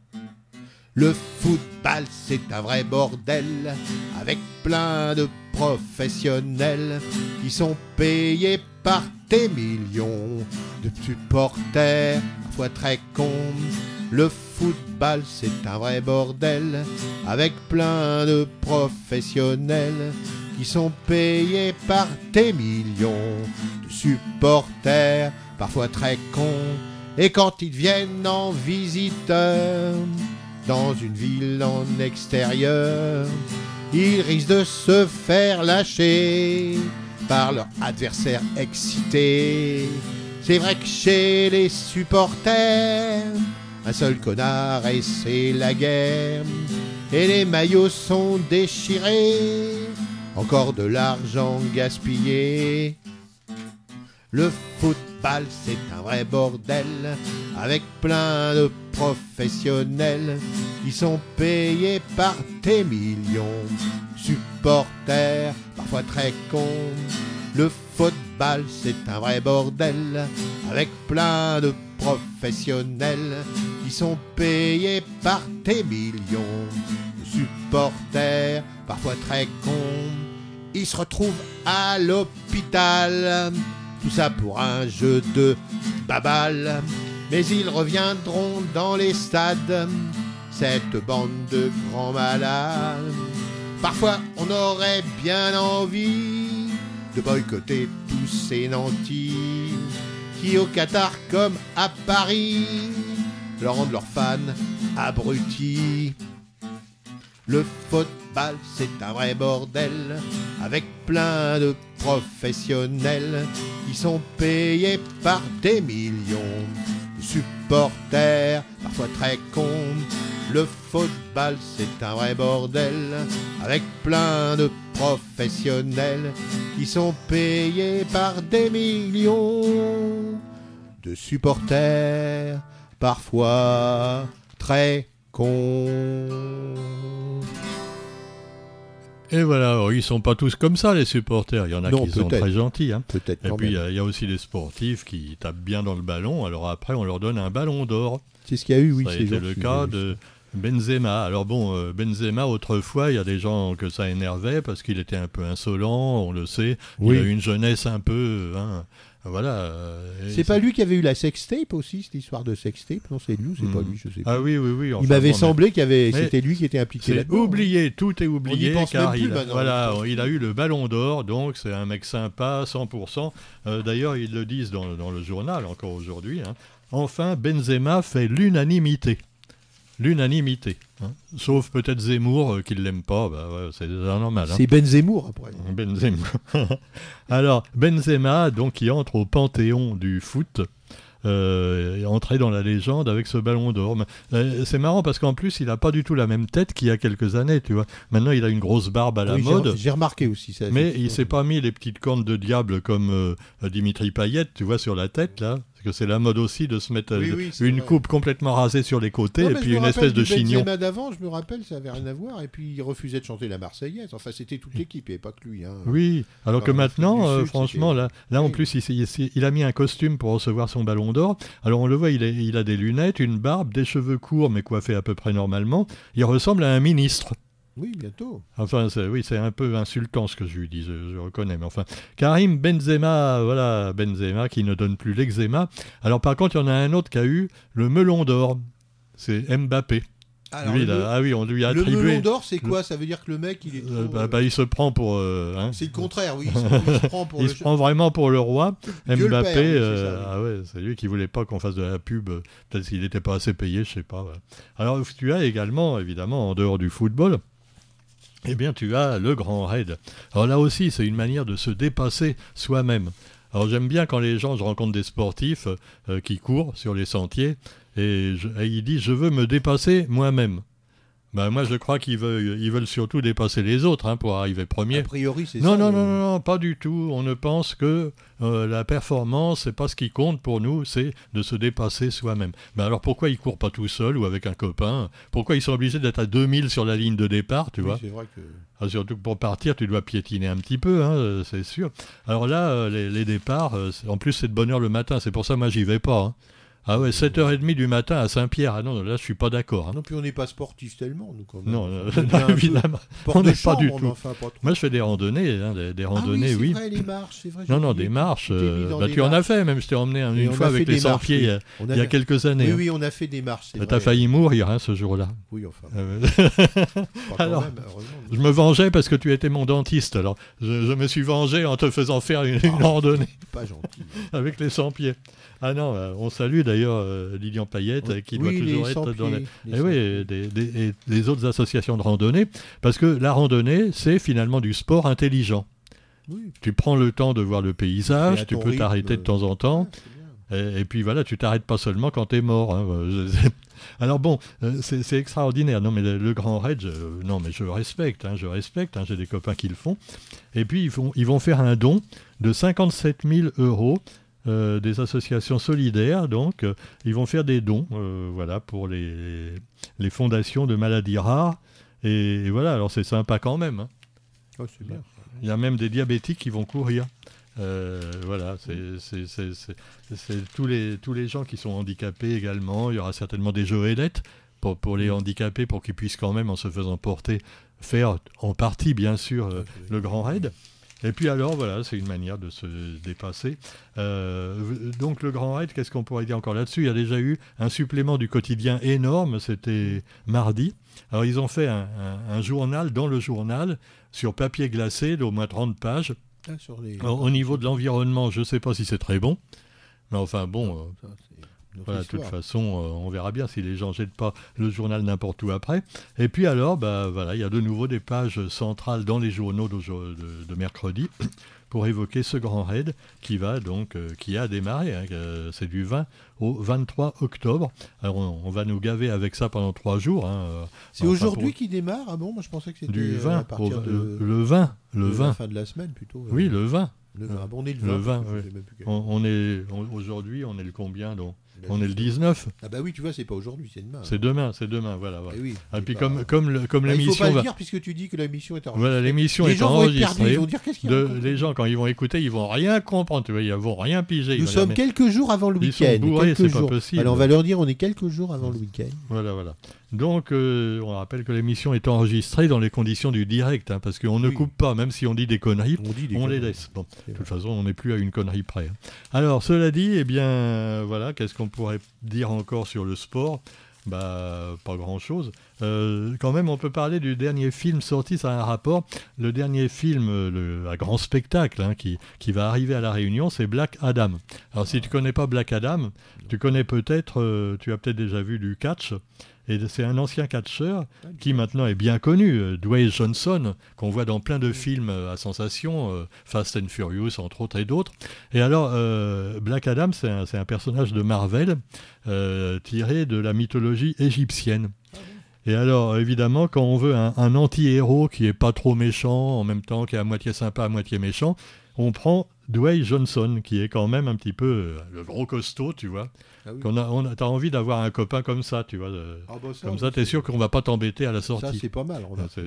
[SPEAKER 3] Le football, c'est un vrai bordel, avec plein de professionnels qui sont payés par des millions de supporters, parfois très cons. Le football, c'est un vrai bordel, avec plein de professionnels qui sont payés par des millions de supporters, parfois très cons. Et quand ils viennent en visiteurs dans une ville en extérieur, ils risquent de se faire lâcher par leur adversaire excité. C'est vrai que chez les supporters, un seul connard et c'est la guerre. Et les maillots sont déchirés, encore de l'argent gaspillé. Le football, c'est un vrai bordel, avec plein de professionnels qui sont payés par des millions. Supporters, parfois très cons. Le football, c'est un vrai bordel, avec plein de professionnels qui sont payés par des millions. De supporters, parfois très cons. Ils se retrouvent à l'hôpital. Tout ça pour un jeu de baballe. Mais ils reviendront dans les stades, cette bande de grands malades. Parfois on aurait bien envie de boycotter tous ces nantis qui au Qatar comme à Paris leur rendent leurs fans abrutis. Le football, c'est un vrai bordel, avec plein de professionnels qui sont payés par des millions de supporters, parfois très cons. Le football, c'est un vrai bordel, avec plein de professionnels qui sont payés par des millions de supporters, parfois très cons.
[SPEAKER 2] Et voilà, alors, ils sont pas tous comme ça, les supporters. Il y en a
[SPEAKER 3] Non,
[SPEAKER 2] qui sont
[SPEAKER 3] peut-être.
[SPEAKER 2] très gentils. Hein.
[SPEAKER 3] Peut-être
[SPEAKER 2] Et
[SPEAKER 3] quand
[SPEAKER 2] puis,
[SPEAKER 3] même.
[SPEAKER 2] il y a aussi des sportifs qui tapent bien dans le ballon. Alors après, on leur donne un ballon d'or.
[SPEAKER 3] C'est ce qu'il y a eu, oui,
[SPEAKER 2] Ça a
[SPEAKER 3] ces
[SPEAKER 2] été
[SPEAKER 3] jours-ci,
[SPEAKER 2] le cas
[SPEAKER 3] j'ai vu
[SPEAKER 2] de Benzema. Alors bon, Benzema, autrefois, il y a des gens que ça énervait parce qu'il était un peu insolent, on le sait.
[SPEAKER 3] Oui.
[SPEAKER 2] Il a eu une jeunesse un peu... hein, voilà.
[SPEAKER 3] ça. C'est pas lui qui avait eu la sextape aussi, cette histoire de sextape? Non, c'est lui ou c'est pas lui, je sais pas.
[SPEAKER 2] Ah oui, oui, oui. enfin,
[SPEAKER 3] Il m'avait
[SPEAKER 2] bon,
[SPEAKER 3] semblé
[SPEAKER 2] mais
[SPEAKER 3] c'était lui qui était impliqué
[SPEAKER 2] c'est
[SPEAKER 3] là-dedans.
[SPEAKER 2] oublié, tout est oublié,
[SPEAKER 3] On y pense
[SPEAKER 2] car
[SPEAKER 3] même plus
[SPEAKER 2] il,
[SPEAKER 3] maintenant,
[SPEAKER 2] voilà,
[SPEAKER 3] on y pense
[SPEAKER 2] il a eu le ballon d'or, donc c'est un mec sympa, 100%. D'ailleurs, ils le disent dans le journal, encore aujourd'hui. Hein. Enfin, Benzema fait l'unanimité. L'unanimité. Hein. Sauf peut-être Zemmour, qui ne l'aime pas, bah, ouais, c'est déjà normal. Hein.
[SPEAKER 3] C'est Benzema après.
[SPEAKER 2] Benzema. Alors, Benzema, donc, qui entre au panthéon du foot, est entré dans la légende avec ce ballon d'or. C'est marrant parce qu'en plus, il n'a pas du tout la même tête qu'il y a quelques années, tu vois. Maintenant, il a une grosse barbe à la
[SPEAKER 3] Oui,
[SPEAKER 2] mode.
[SPEAKER 3] j'ai remarqué aussi ça.
[SPEAKER 2] Mais il s'est pas mis les petites cornes de diable comme Dimitri Payet, tu vois, sur la tête, là. Parce que c'est la mode aussi de se mettre
[SPEAKER 3] Oui, c'est
[SPEAKER 2] une
[SPEAKER 3] vrai.
[SPEAKER 2] coupe complètement rasée sur les côtés
[SPEAKER 3] Non,
[SPEAKER 2] et
[SPEAKER 3] mais
[SPEAKER 2] puis
[SPEAKER 3] je me
[SPEAKER 2] une
[SPEAKER 3] rappelle
[SPEAKER 2] espèce de
[SPEAKER 3] du
[SPEAKER 2] chignon.
[SPEAKER 3] Benzema d'avant, je me rappelle, ça avait rien à voir. Et puis il refusait de chanter la Marseillaise. Enfin, c'était toute l'équipe, il n'y avait pas que lui. Hein.
[SPEAKER 2] Oui, alors que
[SPEAKER 3] Enfin,
[SPEAKER 2] maintenant,
[SPEAKER 3] l'Afrique du Sud,
[SPEAKER 2] franchement, là en
[SPEAKER 3] Oui.
[SPEAKER 2] plus, il a mis un costume pour recevoir son ballon d'or. Alors on le voit, il a des lunettes, une barbe, des cheveux courts, mais coiffés à peu près normalement. Il ressemble à un ministre.
[SPEAKER 3] Oui, bientôt.
[SPEAKER 2] Enfin, c'est un peu insultant ce que je lui dis, je reconnais. Mais enfin, Karim Benzema, voilà, Benzema qui ne donne plus l'eczéma. Alors par contre, il y en a un autre qui a eu le melon d'or. C'est Mbappé.
[SPEAKER 3] Alors,
[SPEAKER 2] Lui, ah oui, on lui a
[SPEAKER 3] le
[SPEAKER 2] attribué.
[SPEAKER 3] melon d'or, c'est quoi? Ça veut dire que le mec, il est trop,
[SPEAKER 2] il se prend pour. Hein,
[SPEAKER 3] c'est le contraire, oui. Il se prend pour
[SPEAKER 2] il se prend vraiment pour le roi.
[SPEAKER 3] Dieu le
[SPEAKER 2] Mbappé,
[SPEAKER 3] père, oui, c'est ça, oui.
[SPEAKER 2] ah ouais, c'est lui qui voulait pas qu'on fasse de la pub. Peut-être qu'il n'était pas assez payé, je sais pas. Ouais. Alors tu as également, évidemment, en dehors du football, eh bien tu as le grand raid. Alors là aussi, c'est une manière de se dépasser soi-même. Alors j'aime bien quand je rencontre des sportifs qui courent sur les sentiers et ils disent je veux me dépasser moi-même. Ben, moi, je crois qu'ils veulent surtout dépasser les autres hein, pour arriver premier.
[SPEAKER 3] A priori, c'est
[SPEAKER 2] Non,
[SPEAKER 3] ça.
[SPEAKER 2] non, pas du tout. On ne pense que la performance, c'est pas ce qui compte pour nous, c'est de se dépasser soi-même. Ben alors pourquoi ils courent pas tout seuls ou avec un copain? Pourquoi ils sont obligés d'être à 2000 sur la ligne de départ, tu vois?
[SPEAKER 3] C'est vrai que...
[SPEAKER 2] Ah, surtout que pour partir, tu dois piétiner un petit peu, hein, c'est sûr. Alors là, les départs, en plus, c'est de bonne heure le matin. C'est pour ça, moi, j'y vais pas. Hein. Ah ouais, 7h30 du matin à Saint-Pierre. Ah non, là, je suis pas d'accord. Hein.
[SPEAKER 3] Non, puis on n'est pas sportif tellement, nous, quand même.
[SPEAKER 2] Non,
[SPEAKER 3] On est un peu
[SPEAKER 2] évidemment.
[SPEAKER 3] porte
[SPEAKER 2] On
[SPEAKER 3] de
[SPEAKER 2] n'est pas
[SPEAKER 3] chambre,
[SPEAKER 2] du
[SPEAKER 3] mais
[SPEAKER 2] tout.
[SPEAKER 3] enfin, pas trop.
[SPEAKER 2] Moi, je fais des randonnées, hein, des randonnées,
[SPEAKER 3] ah oui.
[SPEAKER 2] oui.
[SPEAKER 3] C'est vrai, les marches, c'est vrai.
[SPEAKER 2] Non,
[SPEAKER 3] j'ai
[SPEAKER 2] des
[SPEAKER 3] oublié.
[SPEAKER 2] marches.
[SPEAKER 3] Tu t'es mis dans des
[SPEAKER 2] Tu en as
[SPEAKER 3] marches.
[SPEAKER 2] fait, même je t'ai emmené
[SPEAKER 3] Et
[SPEAKER 2] une
[SPEAKER 3] on
[SPEAKER 2] fois
[SPEAKER 3] a
[SPEAKER 2] avec
[SPEAKER 3] fait
[SPEAKER 2] les
[SPEAKER 3] des marches,
[SPEAKER 2] 100 pieds
[SPEAKER 3] oui.
[SPEAKER 2] il y a quelques années.
[SPEAKER 3] Oui,
[SPEAKER 2] hein.
[SPEAKER 3] oui, on a fait des marches, c'est
[SPEAKER 2] T'as
[SPEAKER 3] vrai.
[SPEAKER 2] failli mourir hein, ce jour-là.
[SPEAKER 3] Oui, enfin,
[SPEAKER 2] Euh,
[SPEAKER 3] pas quand
[SPEAKER 2] alors,
[SPEAKER 3] même, heureusement.
[SPEAKER 2] Je me vengeais parce que tu étais mon dentiste. Alors, je me suis vengé en te faisant faire une randonnée
[SPEAKER 3] Pas gentil.
[SPEAKER 2] avec les 100 pieds. Ah non, on salue d'ailleurs Lilian Payette qui doit
[SPEAKER 3] Oui,
[SPEAKER 2] toujours
[SPEAKER 3] les
[SPEAKER 2] être dans
[SPEAKER 3] sans-pieds, les
[SPEAKER 2] et oui, et les autres associations de randonnée, parce que la randonnée, c'est finalement du sport intelligent.
[SPEAKER 3] Oui.
[SPEAKER 2] Tu prends le temps de voir le
[SPEAKER 3] Fais
[SPEAKER 2] paysage,
[SPEAKER 3] à
[SPEAKER 2] tu
[SPEAKER 3] ton
[SPEAKER 2] peux t'arrêter de
[SPEAKER 3] rythme.
[SPEAKER 2] temps en temps,
[SPEAKER 3] Ouais, c'est bien.
[SPEAKER 2] et puis voilà, tu t'arrêtes pas seulement quand t'es mort. Hein. Alors bon, c'est extraordinaire. Non mais le Grand Raid, non mais je respecte, hein, j'ai des copains qui le font. Et puis ils vont faire un don de 57 000 €. Des associations solidaires, donc ils vont faire des dons voilà, pour les fondations de maladies rares. Et voilà, alors c'est sympa quand même. Hein.
[SPEAKER 3] Oh, c'est bien.
[SPEAKER 2] Il y a même des diabétiques qui vont courir. Voilà, c'est tous les gens qui sont handicapés également. Il y aura certainement des joëlettes pour les handicapés, pour qu'ils puissent quand même, en se faisant porter, faire en partie, bien sûr, le Grand Raid. Et puis alors, voilà, c'est une manière de se dépasser. Donc le Grand Raid, qu'est-ce qu'on pourrait dire encore là-dessus? Il y a déjà eu un supplément du quotidien énorme, c'était mardi. Alors ils ont fait un journal dans le journal, sur papier glacé, d'au moins 30 pages.
[SPEAKER 3] Sur les...
[SPEAKER 2] Au niveau de l'environnement, je ne sais pas si c'est très bon. Mais enfin bon,
[SPEAKER 3] Ça, c'est-
[SPEAKER 2] Voilà, de toute façon, on verra bien si les gens jettent pas le journal n'importe où après. Et puis alors, voilà, il y a de nouveau des pages centrales dans les journaux de mercredi pour évoquer ce grand raid qui a démarré. Hein, c'est du 20 au 23 octobre. Alors on va nous gaver avec ça pendant 3 jours. Hein,
[SPEAKER 3] c'est aujourd'hui qu'il démarre. Ah bon, moi je pensais que c'était
[SPEAKER 2] du 20
[SPEAKER 3] à partir de
[SPEAKER 2] le 20.
[SPEAKER 3] La fin de la semaine plutôt.
[SPEAKER 2] Oui, le 20.
[SPEAKER 3] On est le 20.
[SPEAKER 2] Oui. Aujourd'hui, on est le combien donc? On est le 19.
[SPEAKER 3] Ah bah oui, tu vois, c'est pas aujourd'hui, c'est demain.
[SPEAKER 2] C'est demain, voilà.
[SPEAKER 3] Et oui,
[SPEAKER 2] et puis
[SPEAKER 3] pas...
[SPEAKER 2] comme l'émission...
[SPEAKER 3] Il faut pas le dire puisque tu dis que l'émission est enregistrée.
[SPEAKER 2] Voilà, l'émission est enregistrée. Ils vont dire qu'est-ce qu'il y a. Les gens, quand ils vont écouter, ils vont rien comprendre, tu vois, ils vont rien piger.
[SPEAKER 3] Nous sommes quelques jours avant le week-end.
[SPEAKER 2] Ils sont bourrés, c'est pas possible.
[SPEAKER 3] Alors on va leur dire, on est quelques jours avant le week-end.
[SPEAKER 2] Voilà. Donc, on rappelle que l'émission est enregistrée dans les conditions du direct, hein, parce qu'on ne coupe pas, même si on dit des conneries, on les laisse. Bon, de toute façon, on n'est plus à une connerie près. Hein. Alors, cela dit, eh bien, voilà, qu'est-ce qu'on pourrait dire encore sur le sport ? Pas grand-chose. Quand même, on peut parler du dernier film sorti, ça a un rapport. Le dernier film, à grand spectacle, hein, qui va arriver à La Réunion, c'est Black Adam. Alors, si tu connais pas Black Adam, tu connais peut-être, tu as peut-être déjà vu du catch. Et c'est un ancien catcheur qui maintenant est bien connu, Dwayne Johnson, qu'on voit dans plein de films à sensation, Fast and Furious entre autres et d'autres. Et alors, Black Adam, c'est un personnage de Marvel tiré de la mythologie égyptienne. Et alors, évidemment, quand on veut un anti-héros qui est pas trop méchant, en même temps qui est à moitié sympa, à moitié méchant, on prend Dwayne Johnson, qui est quand même un petit peu le gros costaud, tu vois. Ah oui. T'as envie d'avoir un copain comme ça, tu vois. Comme ça, t'es sûr qu'on va pas t'embêter à la sortie.
[SPEAKER 3] Ça, c'est pas mal.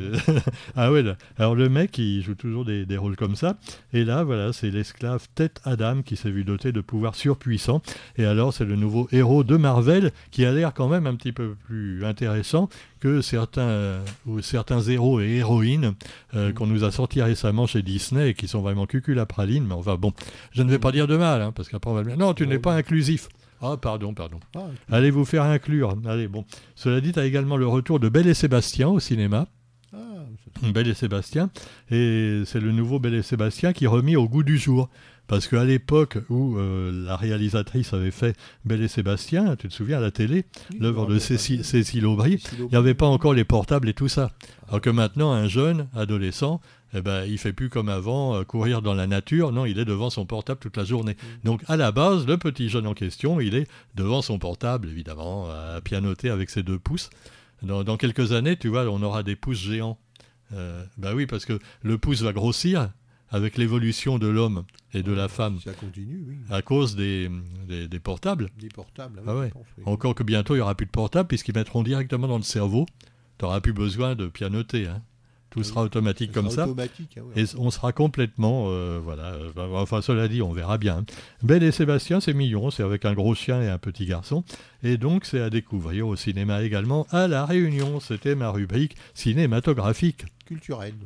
[SPEAKER 2] Ah ouais, là. Alors le mec, il joue toujours des rôles comme ça. Et là, voilà, c'est l'esclave Tête Adam qui s'est vu doté de pouvoirs surpuissants. Et alors, c'est le nouveau héros de Marvel qui a l'air quand même un petit peu plus intéressant que certains héros et héroïnes qu'on nous a sortis récemment chez Disney et qui sont vraiment cucul à praline. Mais enfin bon, je ne vais pas dire de mal, hein, parce qu'après on va dire non, tu n'es pas inclusif. Ah, pardon. Allez vous faire inclure. Allez, bon. Cela dit, tu as également le retour de Belle et Sébastien au cinéma. Belle et Sébastien. Et c'est le nouveau Belle et Sébastien qui est remis au goût du jour. Parce qu'à l'époque où la réalisatrice avait fait Belle et Sébastien, tu te souviens à la télé, l'œuvre de Cécile Aubry, il n'y avait pas encore les portables et tout ça. Alors que maintenant, un jeune adolescent, il ne fait plus comme avant, courir dans la nature. Non, il est devant son portable toute la journée. Donc, à la base, le petit jeune en question, il est devant son portable, évidemment, à pianoter avec ses 2 pouces. Dans quelques années, tu vois, on aura des pouces géants. Oui, parce que le pouce va grossir avec l'évolution de l'homme et de la femme.
[SPEAKER 3] Ça continue, oui.
[SPEAKER 2] À cause des portables.
[SPEAKER 3] Des portables,
[SPEAKER 2] oui, je pense, oui. Encore que bientôt, il n'y aura plus de portables, puisqu'ils mettront directement dans le cerveau. Tu n'auras plus besoin de pianoter, hein. Tout sera automatique comme ça. Et on sera complètement... Enfin, cela dit, on verra bien. Hein. Belle et Sébastien, c'est mignon. C'est avec un gros chien et un petit garçon. Et donc, c'est à découvrir au cinéma également à La Réunion. C'était ma rubrique cinématographique.
[SPEAKER 3] Culturelle.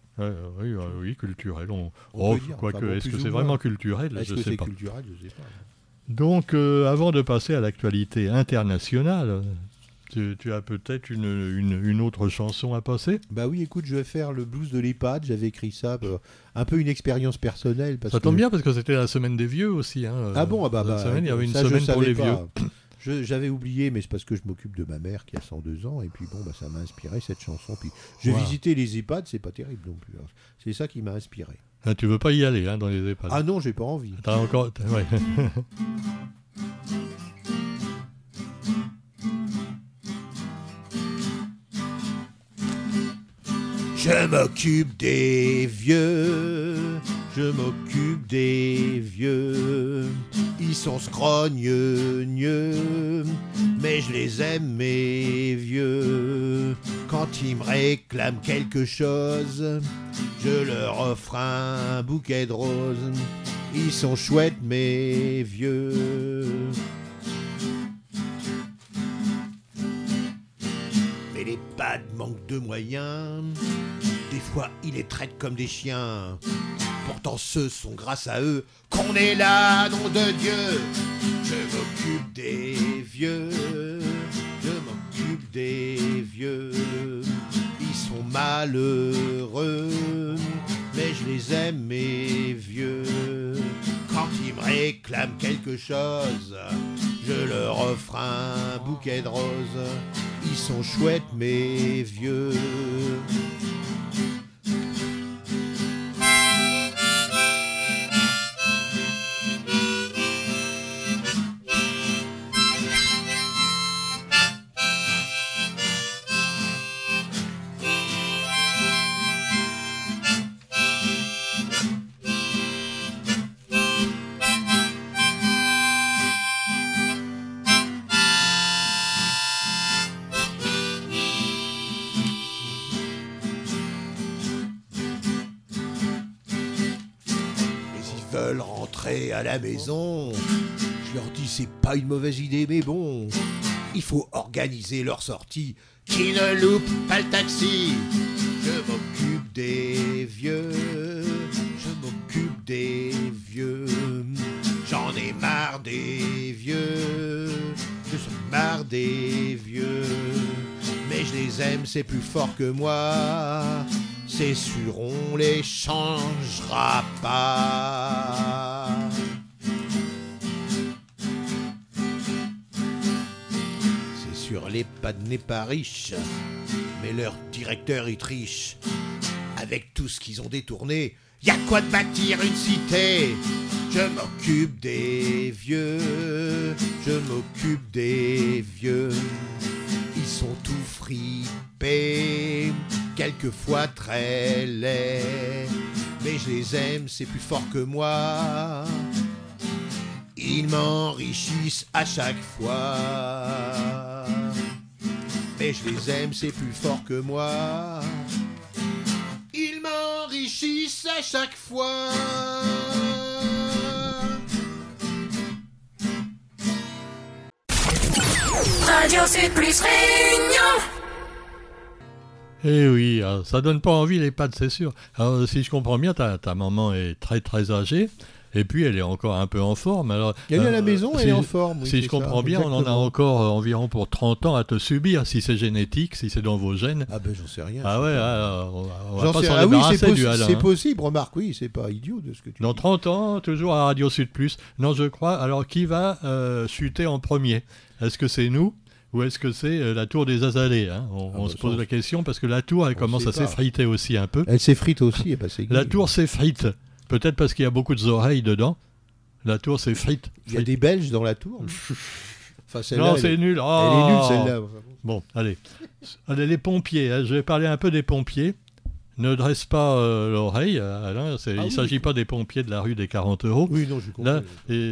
[SPEAKER 2] Oui, culturelle. Est-ce que c'est vraiment culturel?
[SPEAKER 3] Est-ce que c'est culturel? Je ne sais pas.
[SPEAKER 2] Donc, avant de passer à l'actualité internationale... Tu as peut-être une autre chanson à passer ?
[SPEAKER 3] Bah oui, écoute, je vais faire le blues de l'EHPAD. J'avais écrit ça, un peu une expérience personnelle.
[SPEAKER 2] Ça tombe bien parce que c'était la semaine des vieux aussi. Hein.
[SPEAKER 3] Ah bon,
[SPEAKER 2] il y avait une semaine pour les vieux.
[SPEAKER 3] J'avais oublié, mais c'est parce que je m'occupe de ma mère qui a 102 ans. Et puis ça m'a inspiré cette chanson. Puis j'ai visité les EHPAD, c'est pas terrible non plus. Alors, c'est ça qui m'a inspiré.
[SPEAKER 2] Ah, tu veux pas y aller dans les EHPAD ?
[SPEAKER 3] Ah non, j'ai pas envie.
[SPEAKER 2] T'as encore... Ouais.
[SPEAKER 3] Je m'occupe des vieux, ils sont scrogneux, mais je les aime mes vieux. Quand ils me réclament quelque chose, je leur offre un bouquet de roses, ils sont chouettes mes vieux. Mais les pads manquent de moyens. Des fois, ils les traitent comme des chiens. Pourtant, ce sont grâce à eux qu'on est là, nom de Dieu. Je m'occupe des vieux. Ils sont malheureux, mais je les aime, mes vieux. Quand ils me réclament quelque chose, je leur offre un bouquet de roses. Ils sont chouettes mes vieux. Veulent rentrer à la maison. Je leur dis c'est pas une mauvaise idée mais bon, il faut organiser leur sortie, qui ne loupent pas le taxi. Je m'occupe des vieux, je m'occupe des vieux. J'en ai marre des vieux, je suis marre des vieux. Mais je les aime, c'est plus fort que moi. C'est sûr, on les changera pas. C'est sûr, les EHPAD n'est pas riche, mais leur directeur il triche. Avec tout ce qu'ils ont détourné, y a quoi de bâtir une cité. Je m'occupe des vieux, je m'occupe des vieux. Ils sont tout fripés, quelquefois très laids, mais je les aime, c'est plus fort que moi. Ils m'enrichissent à chaque fois, mais je les aime, c'est plus fort que moi. Ils m'enrichissent à chaque fois.
[SPEAKER 4] Radio Sud Plus Réunion.
[SPEAKER 2] Eh oui, ça donne pas envie les pattes, c'est sûr. Alors, si je comprends bien, ta maman est très très âgée, et puis elle est encore un peu en forme. Alors,
[SPEAKER 3] Elle est à la maison, elle est en forme. Oui,
[SPEAKER 2] si je
[SPEAKER 3] c'est
[SPEAKER 2] comprends
[SPEAKER 3] ça,
[SPEAKER 2] bien, on en a
[SPEAKER 3] exactement.
[SPEAKER 2] encore environ pour 30 ans à te subir, si c'est génétique, si c'est dans vos gènes.
[SPEAKER 3] Ah ben j'en sais rien.
[SPEAKER 2] Ah ouais, on va
[SPEAKER 3] J'en
[SPEAKER 2] pas
[SPEAKER 3] sais
[SPEAKER 2] s'en
[SPEAKER 3] rien. Oui,
[SPEAKER 2] débarrasser du Alain.
[SPEAKER 3] c'est
[SPEAKER 2] hein.
[SPEAKER 3] possible, remarque, oui, c'est pas idiot de ce que tu
[SPEAKER 2] Dans
[SPEAKER 3] dis.
[SPEAKER 2] 30 ans, toujours à Radio Sud Plus. Non, je crois. Alors, qui va chuter en premier ? Est-ce que c'est nous ? Ou est-ce que c'est la tour des Azalées hein On se pose la question parce que la tour, elle commence
[SPEAKER 3] sait
[SPEAKER 2] à
[SPEAKER 3] pas.
[SPEAKER 2] s'effriter aussi un peu.
[SPEAKER 3] Elle s'effrite aussi, et pas c'est
[SPEAKER 2] La tour s'effrite. Peut-être parce qu'il y a beaucoup oreilles dedans. La tour s'effrite.
[SPEAKER 3] Il y a des Belges dans la tour. Enfin, celle-là,
[SPEAKER 2] Non,
[SPEAKER 3] elle
[SPEAKER 2] c'est
[SPEAKER 3] est-
[SPEAKER 2] nul.
[SPEAKER 3] Elle
[SPEAKER 2] Oh
[SPEAKER 3] est nulle, celle-là.
[SPEAKER 2] Bon, allez. Allez, les pompiers. hein. Je vais parler un peu des pompiers. Ne dresse pas l'oreille, Alain. Il ne s'agit pas des pompiers de la rue des 40 euros.
[SPEAKER 3] Oui, non, je comprends.
[SPEAKER 2] Là,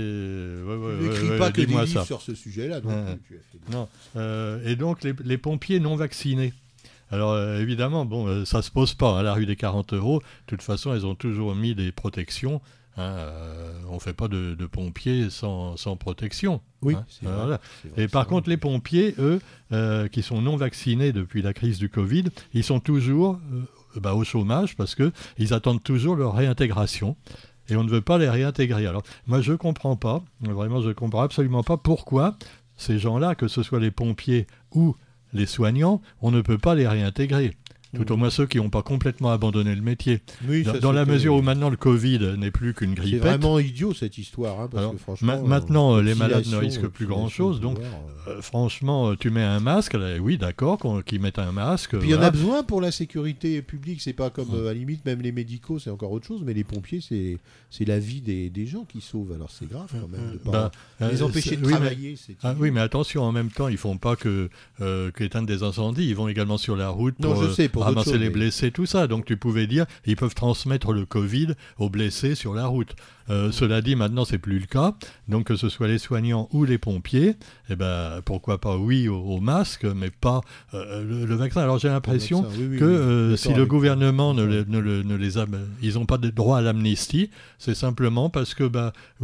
[SPEAKER 3] N'écris pas que des
[SPEAKER 2] dis-moi
[SPEAKER 3] livres
[SPEAKER 2] ça.
[SPEAKER 3] sur ce sujet-là. donc,
[SPEAKER 2] Ouais.
[SPEAKER 3] tu as fait-
[SPEAKER 2] Non. Et donc, les pompiers non vaccinés. Alors, évidemment, ça ne se pose pas. À la rue des 40 euros, de toute façon, ils ont toujours mis des protections. On ne fait pas de pompiers sans protection.
[SPEAKER 3] Oui,
[SPEAKER 2] hein.
[SPEAKER 3] c'est vrai,
[SPEAKER 2] Voilà.
[SPEAKER 3] c'est vrai,
[SPEAKER 2] Et par
[SPEAKER 3] c'est
[SPEAKER 2] contre, les pompiers, eux, qui sont non vaccinés depuis la crise du Covid, ils sont toujours au chômage parce qu'ils attendent toujours leur réintégration. Et on ne veut pas les réintégrer. Alors, moi, je ne comprends pas, vraiment, je ne comprends absolument pas pourquoi ces gens-là, que ce soit les pompiers ou les soignants, on ne peut pas les réintégrer. Tout au moins ceux qui n'ont pas complètement abandonné le métier.
[SPEAKER 3] Oui,
[SPEAKER 2] Dans
[SPEAKER 3] ça,
[SPEAKER 2] dans la
[SPEAKER 3] c'était-
[SPEAKER 2] mesure où maintenant le Covid n'est plus qu'une
[SPEAKER 3] C'est
[SPEAKER 2] grippette.
[SPEAKER 3] vraiment idiot cette histoire, hein, parce
[SPEAKER 2] Alors,
[SPEAKER 3] que franchement.
[SPEAKER 2] maintenant, les malades ne
[SPEAKER 3] ventilation,
[SPEAKER 2] risquent plus grand-chose, donc
[SPEAKER 3] pouvoir,
[SPEAKER 2] franchement, tu mets un masque, là, oui, d'accord, qu'ils mettent un masque.
[SPEAKER 3] Puis il y en
[SPEAKER 2] voilà.
[SPEAKER 3] a besoin pour la sécurité publique, c'est pas comme à la limite, même les médicaux, c'est encore autre chose, mais les pompiers, c'est la vie des gens qui sauvent, alors c'est grave quand même de pas les empêcher de
[SPEAKER 2] oui,
[SPEAKER 3] travailler. c'est
[SPEAKER 2] Ah,
[SPEAKER 3] idiot.
[SPEAKER 2] oui, mais attention, en même temps, ils font pas qu'éteindre des incendies, ils vont également sur la route
[SPEAKER 3] Non,
[SPEAKER 2] pour,
[SPEAKER 3] je sais, pour d'autres
[SPEAKER 2] ramasser
[SPEAKER 3] choses,
[SPEAKER 2] les
[SPEAKER 3] mais-
[SPEAKER 2] blessés, tout ça. Donc tu pouvais dire, ils peuvent transmettre le Covid aux blessés sur la route. Cela dit, maintenant, c'est plus le cas. Donc que ce soit les soignants ou les pompiers, eh ben, pourquoi pas oui au masque, mais pas le vaccin. Alors j'ai l'impression
[SPEAKER 3] Le vaccin, oui, oui,
[SPEAKER 2] que
[SPEAKER 3] oui, d'accord
[SPEAKER 2] si le
[SPEAKER 3] avec
[SPEAKER 2] gouvernement
[SPEAKER 3] toi.
[SPEAKER 2] ils n'ont pas de droit à l'amnistie, c'est simplement parce que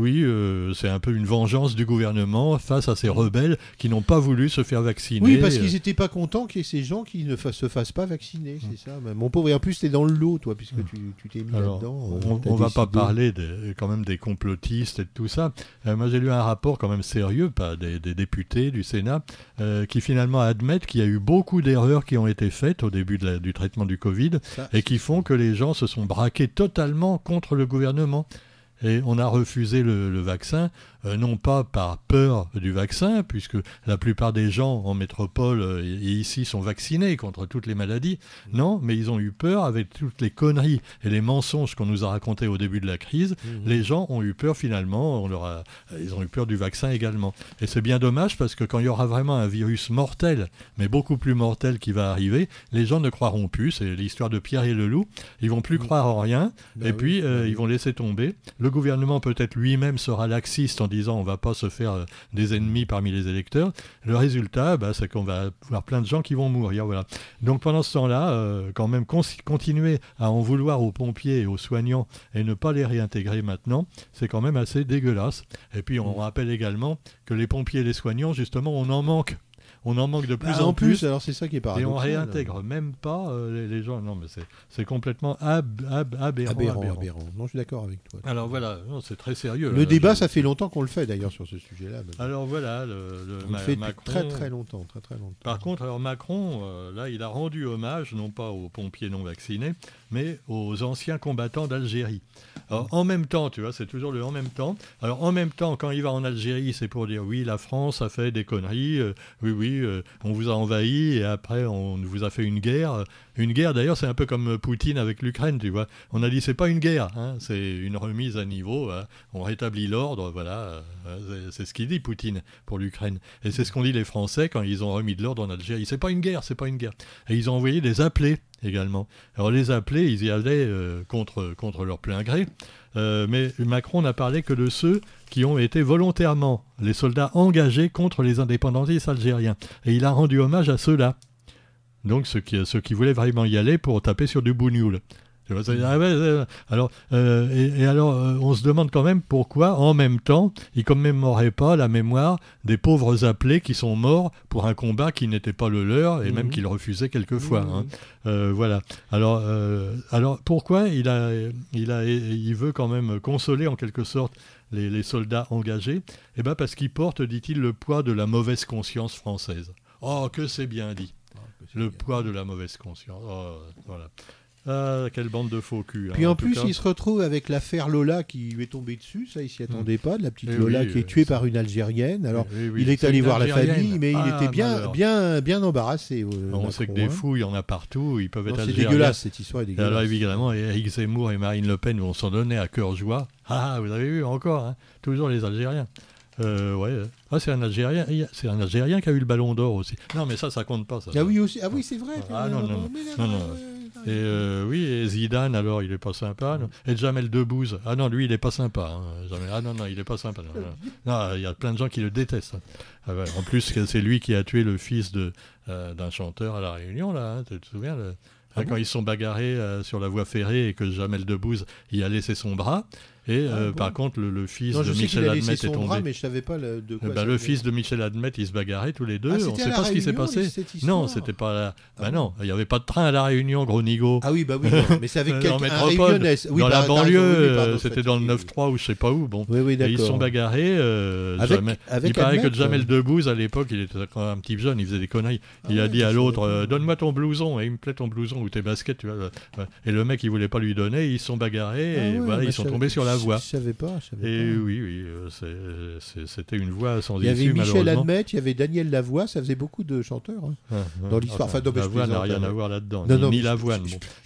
[SPEAKER 2] c'est un peu une vengeance du gouvernement face à ces rebelles qui n'ont pas voulu se faire vacciner.
[SPEAKER 3] Oui, parce qu'ils n'étaient pas contents qu'il y ait ces gens qui ne se fassent pas vacciner, c'est ça. Mon pauvre, et en plus, t'es dans le lot, toi, puisque tu t'es mis
[SPEAKER 2] Alors,
[SPEAKER 3] là-dedans.
[SPEAKER 2] on va pas parler quand même des complotistes et de tout ça. Moi, j'ai lu un rapport quand même sérieux, pas des députés du Sénat, qui finalement admettent qu'il y a eu beaucoup d'erreurs qui ont été faites au début du traitement du Covid
[SPEAKER 3] Ça,
[SPEAKER 2] et qui font que les gens se sont braqués totalement contre le gouvernement. Et on a refusé le vaccin, non pas par peur du vaccin, puisque la plupart des gens en métropole et ici sont vaccinés contre toutes les maladies. Non, mais ils ont eu peur avec toutes les conneries et les mensonges qu'on nous a racontés au début de la crise. Les gens ont eu peur finalement, ils ont eu peur du vaccin également. Et c'est bien dommage parce que quand il y aura vraiment un virus mortel, mais beaucoup plus mortel qui va arriver, les gens ne croiront plus. C'est l'histoire de Pierre et le loup. Ils vont plus croire en rien et puis ils vont laisser tomber. Le gouvernement peut-être lui-même sera laxiste en disant on ne va pas se faire des ennemis parmi les électeurs. Le résultat, c'est qu'on va avoir plein de gens qui vont mourir. Voilà. Donc pendant ce temps-là, quand même continuer à en vouloir aux pompiers et aux soignants et ne pas les réintégrer maintenant, c'est quand même assez dégueulasse. Et puis on rappelle également que les pompiers et les soignants, justement, on en manque. On en manque de plus en plus.
[SPEAKER 3] Alors c'est ça qui est paradoxal.
[SPEAKER 2] Et on réintègre même pas les gens. Non, mais c'est complètement aberrant.
[SPEAKER 3] Non, je suis d'accord avec toi.
[SPEAKER 2] Alors voilà, non, c'est très sérieux.
[SPEAKER 3] Le débat, ça fait longtemps qu'on le fait d'ailleurs sur ce sujet-là.
[SPEAKER 2] Alors voilà,
[SPEAKER 3] on le fait
[SPEAKER 2] Macron,
[SPEAKER 3] très longtemps.
[SPEAKER 2] Par contre, alors Macron, là, il a rendu hommage, non pas aux pompiers non vaccinés, mais aux anciens combattants d'Algérie. Alors, en même temps, tu vois, c'est toujours le en même temps. Alors en même temps, quand il va en Algérie, c'est pour dire oui, la France a fait des conneries, on vous a envahi et après on vous a fait une guerre. Une guerre, d'ailleurs, c'est un peu comme Poutine avec l'Ukraine, tu vois. On a dit c'est pas une guerre, c'est une remise à niveau. On rétablit l'ordre, voilà. C'est ce qu'il dit Poutine pour l'Ukraine. Et c'est ce qu'ont dit les Français quand ils ont remis de l'ordre en Algérie. C'est pas une guerre. Et ils ont envoyé des appelés également. Alors les appelés, ils y allaient contre leur plein gré. Mais Macron n'a parlé que de ceux qui ont été volontairement les soldats engagés contre les indépendantistes algériens. Et il a rendu hommage à ceux-là. Donc ceux qui voulaient vraiment y aller pour taper sur du bougnoul. Alors, on se demande quand même pourquoi, en même temps, ils ne commémoraient pas la mémoire des pauvres appelés qui sont morts pour un combat qui n'était pas le leur et même qu'ils refusaient quelquefois. Voilà. Alors pourquoi il veut quand même consoler en quelque sorte les soldats engagés ? Eh bien parce qu'ils portent, dit-il, le poids de la mauvaise conscience française. Oh, que c'est bien dit. Le poids de la mauvaise conscience. Oh, voilà. Ah, quelle bande de faux culs.
[SPEAKER 3] Puis en plus, il se retrouve avec l'affaire Lola qui lui est tombée dessus. Ça, il s'y attendait pas. De la petite Lola qui est tuée par une Algérienne. Alors, il est allé voir la famille, mais il était bien embarrassé.
[SPEAKER 2] On sait que des fous, il y en a partout. Ils peuvent être
[SPEAKER 3] c'est
[SPEAKER 2] algériens.
[SPEAKER 3] dégueulasse, cette histoire est dégueulasse.
[SPEAKER 2] Alors évidemment, Éric Zemmour et Marine Le Pen vont s'en donner à cœur joie. Ah, vous avez vu encore, toujours les Algériens. C'est un Algérien qui a eu le Ballon d'Or aussi. Non, mais ça compte pas. Ça.
[SPEAKER 3] Ah oui, aussi. Ah oui, c'est vrai.
[SPEAKER 2] Non. Et Zidane, alors, il est pas sympa. Non. Et Jamel Debbouze. Ah non, lui, il est pas sympa. Non, il est pas sympa. Non, il y a plein de gens qui le détestent. En plus, c'est lui qui a tué le fils d'un chanteur à La Réunion, là. Tu te souviens quand ils se sont bagarrés sur la voie ferrée et que Jamel Debbouze y a laissé son bras. Et par contre, le fils de Michel Admet est tombé.
[SPEAKER 3] Bras, mais je savais pas de quoi
[SPEAKER 2] le fils de Michel Admet, ils se bagarraient tous les deux. On ne sait pas ce qui s'est passé. Non, c'était pas là. Non, il n'y avait pas de train à La Réunion, gros nigo.
[SPEAKER 3] Ah oui, mais c'est avec quelqu'un
[SPEAKER 2] en métropole.
[SPEAKER 3] Oui,
[SPEAKER 2] dans la banlieue, c'était dans le 9-3 ou je sais pas où. Bon.
[SPEAKER 3] Oui,
[SPEAKER 2] et ils se sont bagarrés. Il paraît que Jamel Debbouze, à l'époque, il était quand même un petit jeune, il faisait des conneries. Il a dit à l'autre, donne-moi ton blouson. Et il me plaît ton blouson ou tes baskets. Tu vois. Et le mec, il voulait pas lui donner. Ils se sont bagarrés et voilà, ils sont tombés sur la voie.
[SPEAKER 3] Je savais pas.
[SPEAKER 2] Oui, c'était une voix sans issue.
[SPEAKER 3] Il y avait Michel
[SPEAKER 2] Admet,
[SPEAKER 3] il y avait Daniel Lavoie, ça faisait beaucoup de chanteurs dans l'histoire.
[SPEAKER 2] Lavoie n'a rien à voir là-dedans, ni Lavoine.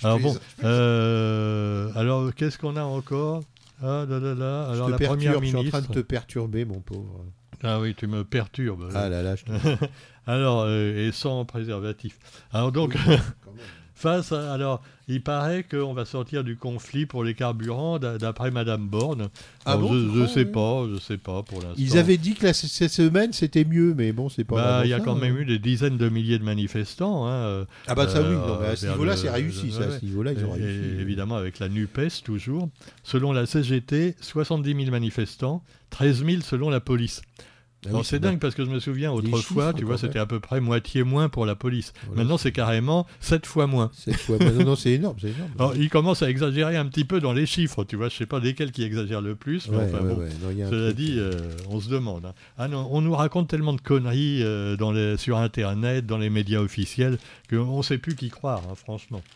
[SPEAKER 2] Alors qu'est-ce qu'on a encore ? Alors la première ministre.
[SPEAKER 3] Je suis en train de te perturber, mon pauvre.
[SPEAKER 2] Ah oui, tu me perturbes.
[SPEAKER 3] Ah là là.
[SPEAKER 2] Alors, et sans préservatif. Alors donc. Alors, il paraît qu'on va sortir du conflit pour les carburants d'après Madame Borne. Je sais pas pour l'instant.
[SPEAKER 3] Ils avaient dit que cette semaine c'était mieux, mais bon, c'est pas.
[SPEAKER 2] Il y a quand même eu des dizaines de milliers de manifestants.
[SPEAKER 3] Ça oui, à ce niveau-là c'est réussi. À ce niveau-là, ils ont réussi.
[SPEAKER 2] Et évidemment avec la NUPES toujours. Selon la CGT, 70 000 manifestants, 13 000 selon la police. Alors c'est dingue parce que je me souviens autrefois, tu vois, c'était à peu près moitié moins pour la police. Voilà. Maintenant, c'est carrément 7 fois moins.
[SPEAKER 3] 7 fois moins. Non, c'est énorme.
[SPEAKER 2] Alors, ils commencent à exagérer un petit peu dans les chiffres, tu vois. Je sais pas lesquels qui exagèrent le plus, mais cela dit, on se demande. Ah non, on nous raconte tellement de conneries sur Internet, dans les médias officiels, qu'on ne sait plus qui croire, franchement.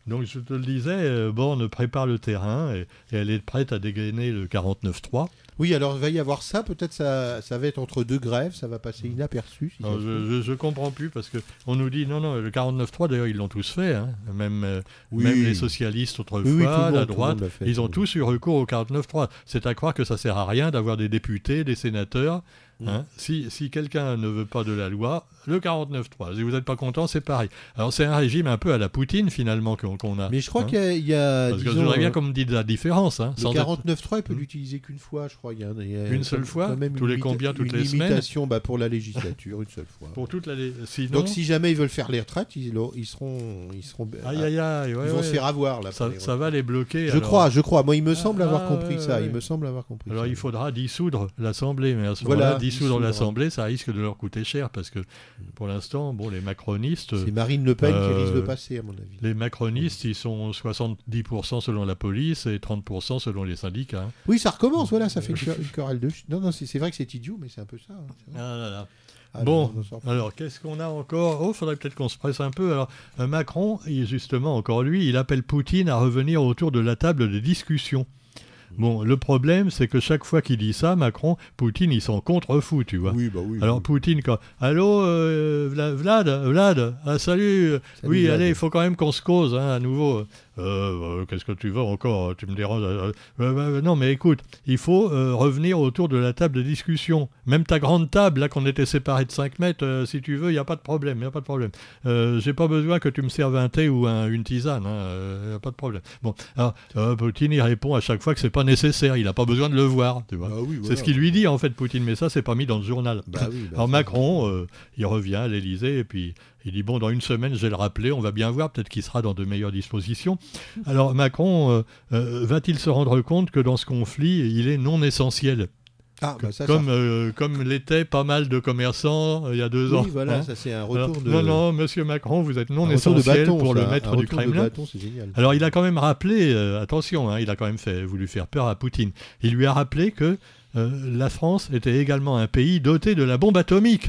[SPEAKER 2] Donc je te le disais, Borne prépare le terrain et elle est prête à dégainer le 49.3.
[SPEAKER 3] Oui, alors il va y avoir ça, peut-être ça va être entre deux grèves, ça va passer inaperçu. Si
[SPEAKER 2] Alors, je comprends plus parce qu'on nous dit non, le 49.3, d'ailleurs ils l'ont tous fait, hein. Même les socialistes autrefois,
[SPEAKER 3] Oui, tout le monde,
[SPEAKER 2] la
[SPEAKER 3] tout le
[SPEAKER 2] droite,
[SPEAKER 3] monde l'a fait,
[SPEAKER 2] ils ont
[SPEAKER 3] tout le
[SPEAKER 2] tous eu recours au 49.3. C'est à croire que ça sert à rien d'avoir des députés, des sénateurs. Hein. Si quelqu'un ne veut pas de la loi, le 49.3. Si vous n'êtes pas content, c'est pareil. Alors c'est un régime un peu à la Poutine finalement qu'on a.
[SPEAKER 3] Mais je crois
[SPEAKER 2] hein.
[SPEAKER 3] qu'il y a
[SPEAKER 2] Parce que
[SPEAKER 3] disons,
[SPEAKER 2] je voudrais bien qu'on me dise la différence. Hein,
[SPEAKER 3] le
[SPEAKER 2] sans
[SPEAKER 3] 49.3, il peut l'utiliser qu'une fois, je crois. Il y a
[SPEAKER 2] Une seule fois
[SPEAKER 3] quand même
[SPEAKER 2] Tous les
[SPEAKER 3] une
[SPEAKER 2] combien Toutes les semaines
[SPEAKER 3] limitation pour la législature, une seule fois.
[SPEAKER 2] Pour toute sinon...
[SPEAKER 3] Donc si jamais ils veulent faire les retraites, ils seront
[SPEAKER 2] Aïe, aïe, aïe, ouais,
[SPEAKER 3] ils vont
[SPEAKER 2] ouais.
[SPEAKER 3] se faire avoir là.
[SPEAKER 2] Ça va les bloquer.
[SPEAKER 3] Je crois. Moi, il me semble avoir compris ça.
[SPEAKER 2] ouais.
[SPEAKER 3] Il me semble avoir compris.
[SPEAKER 2] Alors
[SPEAKER 3] ça.
[SPEAKER 2] il faudra dissoudre l'Assemblée, mais à ce
[SPEAKER 3] Voilà,
[SPEAKER 2] moment-là, dissoudre
[SPEAKER 3] dissoudre.
[SPEAKER 2] l'Assemblée, ça risque de leur coûter cher, parce que pour l'instant, les macronistes...
[SPEAKER 3] C'est Marine Le Pen qui risque de passer, à mon avis.
[SPEAKER 2] Les macronistes, ils sont 70% selon la police et 30% selon les syndicats. Hein.
[SPEAKER 3] Oui, ça recommence, voilà, ça fait une querelle de... Non, c'est vrai que c'est idiot, mais c'est un peu ça. Hein, c'est vrai.
[SPEAKER 2] Ah là là.
[SPEAKER 3] Ah,
[SPEAKER 2] Bon,
[SPEAKER 3] on en sort pas.
[SPEAKER 2] alors qu'est-ce qu'on a encore ? Oh, faudrait peut-être qu'on se presse un peu. Alors, Macron, justement, encore lui, il appelle Poutine à revenir autour de la table de discussion. Bon, le problème, c'est que chaque fois qu'il dit ça, Macron, Poutine, il s'en contrefout, tu vois.
[SPEAKER 3] Oui, bah oui.
[SPEAKER 2] Alors Poutine, quand allô, Vlad, ah salut, oui,
[SPEAKER 3] Vlad.
[SPEAKER 2] allez, il faut quand même qu'on se cause, hein, à nouveau. Qu'est-ce que tu veux encore ? Tu me déranges. Non, mais écoute, il faut revenir autour de la table de discussion. Même ta grande table, là, qu'on était séparés de 5 mètres, si tu veux, il n'y a pas de problème, j'ai pas besoin que tu me serves un thé ou une tisane, il n'y a pas de problème. Bon, alors, Poutine, il répond à chaque fois que c'est pas nécessaire, il n'a pas besoin de le voir, tu vois.
[SPEAKER 3] Bah oui,
[SPEAKER 2] C'est
[SPEAKER 3] voilà.
[SPEAKER 2] ce qu'il lui dit, en fait, Poutine, mais ça, c'est pas mis dans le journal.
[SPEAKER 3] Bah oui, bah
[SPEAKER 2] Alors
[SPEAKER 3] ça,
[SPEAKER 2] Macron, il revient à l'Élysée et puis il dit bon, dans une semaine, je vais le rappeler, on va bien voir, peut-être qu'il sera dans de meilleures dispositions. Alors Macron va-t-il se rendre compte que dans ce conflit, il est non essentiel,
[SPEAKER 3] Ah, bah ça,
[SPEAKER 2] comme l'étaient pas mal de commerçants il y a 2 ans.
[SPEAKER 3] Oui, voilà,
[SPEAKER 2] hein.
[SPEAKER 3] ça c'est un
[SPEAKER 2] Alors,
[SPEAKER 3] retour de...
[SPEAKER 2] Non, monsieur Macron, vous êtes non
[SPEAKER 3] un retour de
[SPEAKER 2] essentiel
[SPEAKER 3] bâton,
[SPEAKER 2] pour
[SPEAKER 3] ça,
[SPEAKER 2] le maître
[SPEAKER 3] un
[SPEAKER 2] du
[SPEAKER 3] retour de
[SPEAKER 2] Kremlin.
[SPEAKER 3] bâton, c'est génial.
[SPEAKER 2] Alors il a quand même rappelé, attention, hein, il a quand même voulu faire peur à Poutine. Il lui a rappelé que la France était également un pays doté de la bombe atomique.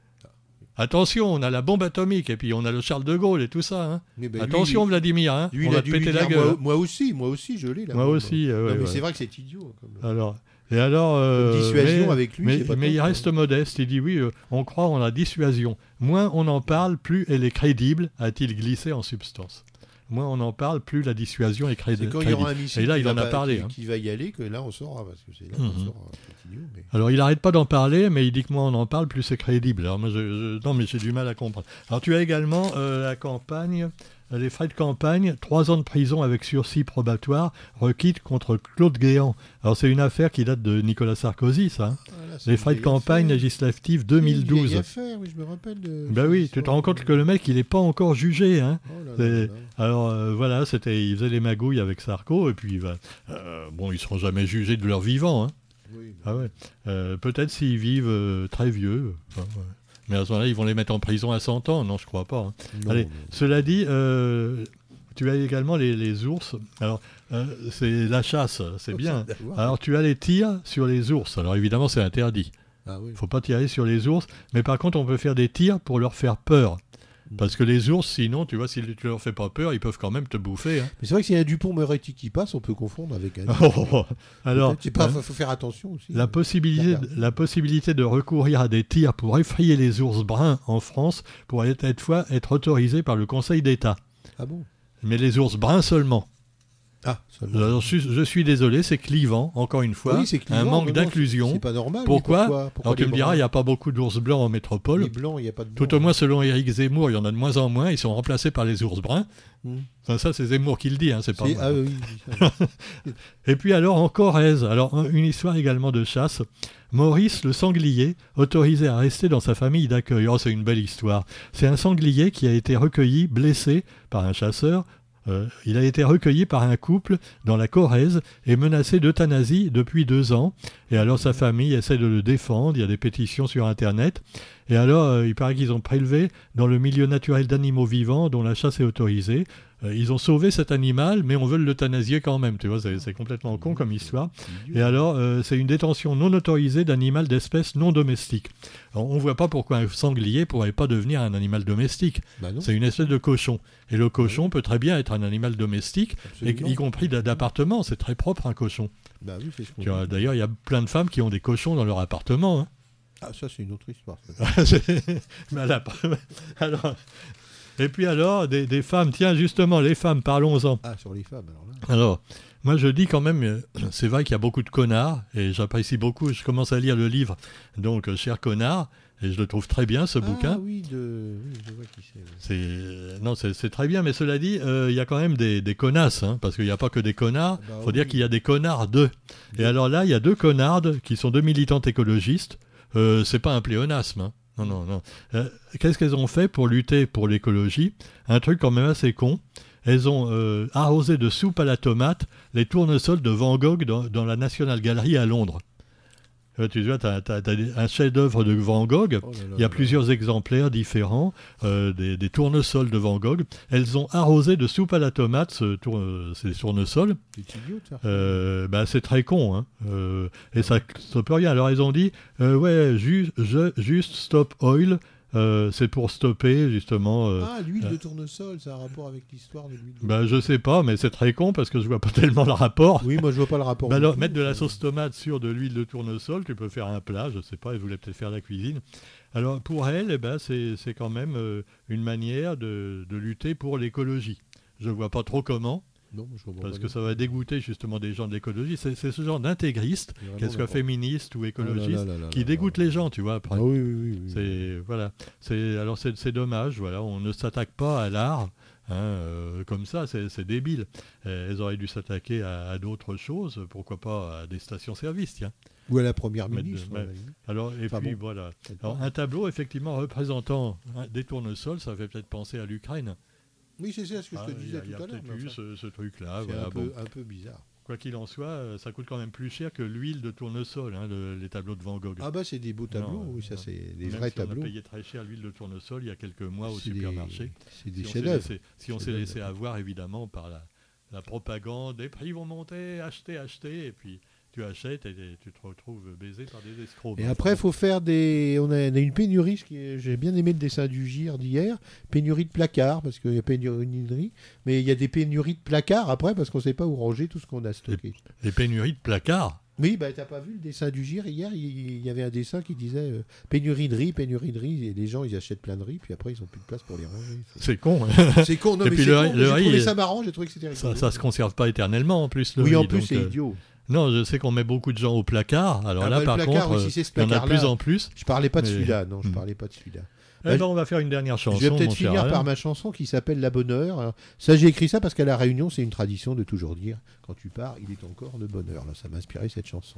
[SPEAKER 2] Attention, on a la bombe atomique et puis on a le Charles de Gaulle et tout ça. Hein.
[SPEAKER 3] Mais ben,
[SPEAKER 2] Attention, Vladimir, hein,
[SPEAKER 3] lui,
[SPEAKER 2] on
[SPEAKER 3] il a
[SPEAKER 2] va te
[SPEAKER 3] dû lui
[SPEAKER 2] péter la
[SPEAKER 3] dire,
[SPEAKER 2] gueule.
[SPEAKER 3] moi aussi, je l'ai là.
[SPEAKER 2] Moi aussi,
[SPEAKER 3] Non,
[SPEAKER 2] ouais,
[SPEAKER 3] mais
[SPEAKER 2] ouais.
[SPEAKER 3] c'est vrai que c'est idiot.
[SPEAKER 2] Alors,
[SPEAKER 3] dissuasion avec lui, c'est pas
[SPEAKER 2] mais
[SPEAKER 3] top,
[SPEAKER 2] il
[SPEAKER 3] hein.
[SPEAKER 2] reste modeste. Il dit oui, on croit en la dissuasion. Moins on en parle, plus elle est crédible, a-t-il glissé en substance. Moins on en parle, plus la dissuasion est
[SPEAKER 3] C'est
[SPEAKER 2] crédible.
[SPEAKER 3] quand il y aura un missile
[SPEAKER 2] Et là,
[SPEAKER 3] qui
[SPEAKER 2] il en
[SPEAKER 3] va
[SPEAKER 2] a
[SPEAKER 3] pas-
[SPEAKER 2] parlé.
[SPEAKER 3] qui,
[SPEAKER 2] hein.
[SPEAKER 3] qui va y aller, que là on saura, parce que c'est là qu'on saura. C'est idiot, mais...
[SPEAKER 2] Alors, il n'arrête pas d'en parler, mais il dit que moins on en parle, plus c'est crédible. Alors, moi, non, mais j'ai du mal à comprendre. Alors, tu as également la campagne, les frais de campagne, 3 ans de prison avec sursis probatoire, requis contre Claude Guéant. Alors, c'est une affaire qui date de Nicolas Sarkozy, ça. Hein.
[SPEAKER 3] Voilà, c'est
[SPEAKER 2] Les
[SPEAKER 3] une
[SPEAKER 2] frais de
[SPEAKER 3] vieille
[SPEAKER 2] campagne
[SPEAKER 3] affaire.
[SPEAKER 2] législatives
[SPEAKER 3] C'est une
[SPEAKER 2] 2012.
[SPEAKER 3] vieille affaire, oui, je me rappelle de...
[SPEAKER 2] Ben oui, tu te rends compte que le mec, il n'est pas encore jugé. Hein.
[SPEAKER 3] Oh là là
[SPEAKER 2] C'est-
[SPEAKER 3] là là.
[SPEAKER 2] Alors voilà, il faisait les magouilles avec Sarko, et puis bon, ils seront jamais jugés de leur vivant. Hein.
[SPEAKER 3] Oui,
[SPEAKER 2] Ah ouais. Peut-être s'ils vivent très vieux. Enfin, ouais. Mais à ce moment-là, ils vont les mettre en prison à 100 ans. Non, je crois pas. Hein.
[SPEAKER 3] non,
[SPEAKER 2] Allez,
[SPEAKER 3] non.
[SPEAKER 2] cela dit, tu as également les ours. Alors, c'est la chasse, c'est bien.
[SPEAKER 3] D'avoir-
[SPEAKER 2] Alors, tu as les tirs sur les ours. Alors, évidemment, c'est interdit.
[SPEAKER 3] Ah oui.
[SPEAKER 2] Il ne faut pas tirer sur les ours. Mais par contre, on peut faire des tirs pour leur faire peur. Parce que les ours, sinon, tu vois, si tu leur fais pas peur, ils peuvent quand même te bouffer. Hein.
[SPEAKER 3] Mais c'est vrai que s'il y a un Dupont-Moretti qui passe, on peut confondre avec un...
[SPEAKER 2] Alors,
[SPEAKER 3] Je sais pas,
[SPEAKER 2] hein,
[SPEAKER 3] faut faire attention aussi.
[SPEAKER 2] la possibilité de recourir à des tirs pour effrayer les ours bruns en France pourrait être autorisée par le Conseil d'État.
[SPEAKER 3] Ah bon?
[SPEAKER 2] Mais les ours bruns seulement.
[SPEAKER 3] Ah, seulement.
[SPEAKER 2] Alors, je suis désolé, c'est clivant, encore une fois.
[SPEAKER 3] Oui, c'est clivant,
[SPEAKER 2] un manque
[SPEAKER 3] mais bon,
[SPEAKER 2] d'inclusion.
[SPEAKER 3] C'est pas normal.
[SPEAKER 2] Pourquoi
[SPEAKER 3] oui, pourquoi
[SPEAKER 2] Alors tu
[SPEAKER 3] les
[SPEAKER 2] me diras,
[SPEAKER 3] bruns
[SPEAKER 2] il n'y a pas beaucoup d'ours blancs en métropole.
[SPEAKER 3] Les blancs, il n'y a pas de
[SPEAKER 2] Tout
[SPEAKER 3] blancs.
[SPEAKER 2] au moins, selon Éric Zemmour, il y en a de moins en moins. Ils sont remplacés par les ours bruns. Enfin, ça, c'est Zemmour qui le dit, hein, c'est pas moi.
[SPEAKER 3] Ah oui, ça.
[SPEAKER 2] Et puis alors, en Corrèze, une histoire également de chasse. Maurice le sanglier, autorisé à rester dans sa famille d'accueil. Oh, c'est une belle histoire. C'est un sanglier qui a été recueilli, blessé par un chasseur. Il a été recueilli par un couple dans la Corrèze et menacé d'euthanasie depuis 2 ans. Et alors sa famille essaie de le défendre, il y a des pétitions sur Internet. Et alors il paraît qu'ils ont prélevé dans le milieu naturel d'animaux vivants dont la chasse est autorisée Ils ont sauvé cet animal, mais on veut l'euthanasier quand même. Tu vois, c'est complètement con comme histoire. Et alors, c'est une détention non autorisée d'animal d'espèce non domestique. Alors, on ne voit pas pourquoi un sanglier ne pourrait pas devenir un animal domestique.
[SPEAKER 3] Bah non.
[SPEAKER 2] C'est une espèce de cochon. Et le cochon peut très bien être un animal domestique, y compris d'appartement. C'est très propre, un cochon.
[SPEAKER 3] Bah oui, c'est ce qu'on
[SPEAKER 2] Tu vois,
[SPEAKER 3] dit.
[SPEAKER 2] d'ailleurs, il y a plein de femmes qui ont des cochons dans leur appartement. Hein.
[SPEAKER 3] Ah, ça, c'est une autre histoire. Ça.
[SPEAKER 2] Mais alors, et puis alors, des femmes, tiens justement, les femmes, parlons-en.
[SPEAKER 3] Ah, sur les femmes, alors là.
[SPEAKER 2] Alors, moi je dis quand même, c'est vrai qu'il y a beaucoup de connards, et j'apprécie beaucoup, je commence à lire le livre, donc Cher connard, et je le trouve très bien ce bouquin.
[SPEAKER 3] Ah oui, oui, je vois qui c'est.
[SPEAKER 2] Non, c'est très bien, mais cela dit, il y a quand même des connasses, hein, parce qu'il n'y a pas que des connards,
[SPEAKER 3] Ah bah
[SPEAKER 2] faut
[SPEAKER 3] oui.
[SPEAKER 2] dire qu'il y a des connards d'eux. Et alors là, il y a 2 connardes qui sont 2 militantes écologistes, c'est pas un pléonasme, hein. Non. Qu'est-ce qu'elles ont fait pour lutter pour l'écologie ? Un truc quand même assez con. Elles ont arrosé de soupe à la tomate les tournesols de Van Gogh dans la National Gallery à Londres. Tu vois, t'as un chef-d'œuvre de Van Gogh.
[SPEAKER 3] Oh là là
[SPEAKER 2] Il y a
[SPEAKER 3] là
[SPEAKER 2] plusieurs exemplaires différents des tournesols de Van Gogh. Elles ont arrosé de soupe à la tomate ces tournesols.
[SPEAKER 3] C'est idiot, ça.
[SPEAKER 2] C'est très con, hein. Et ça stoppe rien. Alors elles ont dit, juste stop oil, c'est pour stopper justement.
[SPEAKER 3] Ah, l'huile de tournesol, ça a un rapport avec l'histoire de l'huile de
[SPEAKER 2] Je sais pas, mais c'est très con parce que je vois pas tellement le rapport.
[SPEAKER 3] Oui, moi je vois pas le rapport.
[SPEAKER 2] Bah
[SPEAKER 3] du
[SPEAKER 2] alors,
[SPEAKER 3] tout.
[SPEAKER 2] mettre de la sauce tomate sur de l'huile de tournesol, tu peux faire un plat, je sais pas, elle voulait peut-être faire la cuisine. Alors pour elle, c'est quand même une manière de lutter pour l'écologie. Je vois pas trop comment,
[SPEAKER 3] Non, je comprends
[SPEAKER 2] parce
[SPEAKER 3] pas
[SPEAKER 2] que
[SPEAKER 3] du
[SPEAKER 2] ça va dégoûter justement des gens de l'écologie. C'est ce genre d'intégriste,
[SPEAKER 3] Vraiment
[SPEAKER 2] qu'est-ce que
[SPEAKER 3] n'importe.
[SPEAKER 2] féministe ou écologiste,
[SPEAKER 3] Oh là là là
[SPEAKER 2] qui
[SPEAKER 3] là
[SPEAKER 2] dégoûte
[SPEAKER 3] là.
[SPEAKER 2] les gens, tu vois. Après.
[SPEAKER 3] Ah oui.
[SPEAKER 2] C'est dommage, voilà, on ne s'attaque pas à l'art. Comme ça, c'est débile. Elles auraient dû s'attaquer à d'autres choses, pourquoi pas à des stations-service, tiens.
[SPEAKER 3] Ou à la première
[SPEAKER 2] Mettre de-
[SPEAKER 3] ministre.
[SPEAKER 2] ouais.
[SPEAKER 3] à la limite.
[SPEAKER 2] Alors, et
[SPEAKER 3] Enfin
[SPEAKER 2] puis
[SPEAKER 3] bon,
[SPEAKER 2] voilà.
[SPEAKER 3] peut-être
[SPEAKER 2] Alors,
[SPEAKER 3] pas.
[SPEAKER 2] un tableau, effectivement, représentant des tournesols, ça fait peut-être penser à l'Ukraine.
[SPEAKER 3] Oui, c'est ça ce que je te
[SPEAKER 2] Il y
[SPEAKER 3] disais
[SPEAKER 2] a
[SPEAKER 3] tout à l'heure.
[SPEAKER 2] peut-être
[SPEAKER 3] mais
[SPEAKER 2] eu
[SPEAKER 3] enfin,
[SPEAKER 2] ce truc-là.
[SPEAKER 3] c'est
[SPEAKER 2] Voilà, bon.
[SPEAKER 3] un peu bizarre.
[SPEAKER 2] Quoi qu'il en soit, ça coûte quand même plus cher que l'huile de tournesol, hein, les tableaux de Van Gogh.
[SPEAKER 3] Ah bah c'est des beaux tableaux,
[SPEAKER 2] Non,
[SPEAKER 3] oui, ça
[SPEAKER 2] non.
[SPEAKER 3] c'est des
[SPEAKER 2] Même
[SPEAKER 3] vrais
[SPEAKER 2] si
[SPEAKER 3] tableaux.
[SPEAKER 2] On a payé très cher l'huile de tournesol il y a quelques mois au
[SPEAKER 3] C'est
[SPEAKER 2] supermarché.
[SPEAKER 3] C'est des
[SPEAKER 2] Si on s'est
[SPEAKER 3] chefs-d'œuvre.
[SPEAKER 2] Si on s'est laissé avoir, évidemment, par la propagande, les prix vont monter, achetez, et puis tu achètes et tu te retrouves baisé par des escrocs.
[SPEAKER 3] Et
[SPEAKER 2] Enfin,
[SPEAKER 3] après, il
[SPEAKER 2] bon.
[SPEAKER 3] faut faire des. On a une pénurie, j'ai bien aimé le dessin du GIR d'hier. Pénurie de placards, parce qu'il y a pénurie de riz. Mais il y a des pénuries de placards après, parce qu'on ne sait pas où ranger tout ce qu'on a stocké.
[SPEAKER 2] Les pénuries de placards.
[SPEAKER 3] Oui, bah t'as pas vu le dessin du GIR hier? Il y avait un dessin qui disait pénurie de riz, et les gens ils achètent plein de riz, puis après ils ont plus de place pour les ranger.
[SPEAKER 2] C'est con. Hein.
[SPEAKER 3] C'est con, non
[SPEAKER 2] Et
[SPEAKER 3] mais
[SPEAKER 2] puis
[SPEAKER 3] c'est
[SPEAKER 2] le
[SPEAKER 3] con,
[SPEAKER 2] riz-
[SPEAKER 3] mais
[SPEAKER 2] le
[SPEAKER 3] j'ai
[SPEAKER 2] riz,
[SPEAKER 3] trouvé ça marrant, j'ai trouvé que c'était rigolo.
[SPEAKER 2] Ça se conserve pas éternellement en plus. Le
[SPEAKER 3] Oui, en
[SPEAKER 2] riz,
[SPEAKER 3] plus
[SPEAKER 2] donc,
[SPEAKER 3] c'est idiot.
[SPEAKER 2] Non, je sais qu'on met beaucoup de gens au placard. Alors
[SPEAKER 3] Ah
[SPEAKER 2] là,
[SPEAKER 3] bah, le
[SPEAKER 2] par
[SPEAKER 3] placard,
[SPEAKER 2] contre,
[SPEAKER 3] oui, si c'est ce
[SPEAKER 2] il y en a de
[SPEAKER 3] placard-là.
[SPEAKER 2] plus en plus.
[SPEAKER 3] Je parlais pas de
[SPEAKER 2] Mais-
[SPEAKER 3] celui-là, non, je parlais pas de celui-là.
[SPEAKER 2] Eh ben, on va faire une dernière chanson.
[SPEAKER 3] Je vais peut-être
[SPEAKER 2] mon cher
[SPEAKER 3] finir
[SPEAKER 2] Alain.
[SPEAKER 3] par ma chanson qui s'appelle La Bonne Heure. Alors, ça, j'ai écrit ça parce qu'à La Réunion, c'est une tradition de toujours dire quand tu pars, il est encore de bonne heure. Là, ça m'a inspiré cette chanson.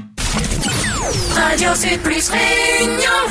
[SPEAKER 4] Radio Sud Plus Réunion.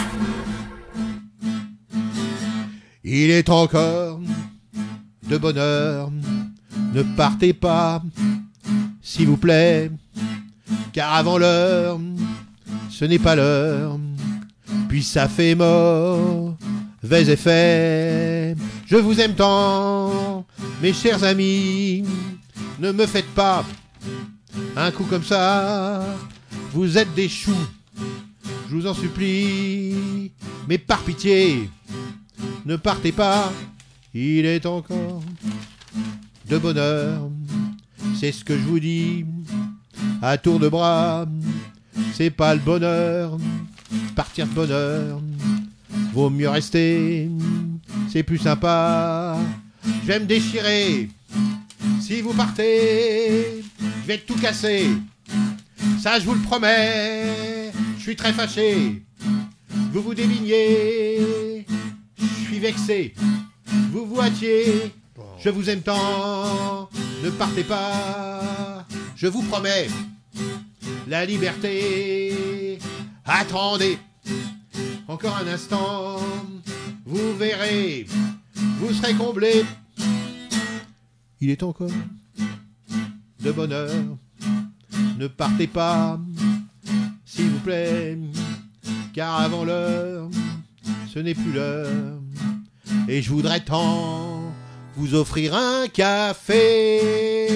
[SPEAKER 3] Il est encore de bonne heure. Ne partez pas, s'il vous plaît, car avant l'heure, ce n'est pas l'heure. Puis ça fait mauvais effet. Je vous aime tant, mes chers amis. Ne me faites pas un coup comme ça. Vous êtes des choux, je vous en supplie. Mais par pitié, ne partez pas. Il est encore de bonne heure. C'est ce que je vous dis à tour de bras. C'est pas le bonheur. Partir de bonne heure, vaut mieux rester, c'est plus sympa. Je vais me déchirer, si vous partez, je vais tout casser. Ça je vous le promets, je suis très fâché. Vous vous délignez, je suis vexé. Vous vous hâtiez, je vous aime tant, ne partez pas. Je vous promets la liberté. Attendez encore un instant, vous verrez, vous serez comblés. Il est encore de bonne heure, ne partez pas, s'il vous plaît, car avant l'heure, ce n'est plus l'heure. Et je voudrais tant vous offrir un café.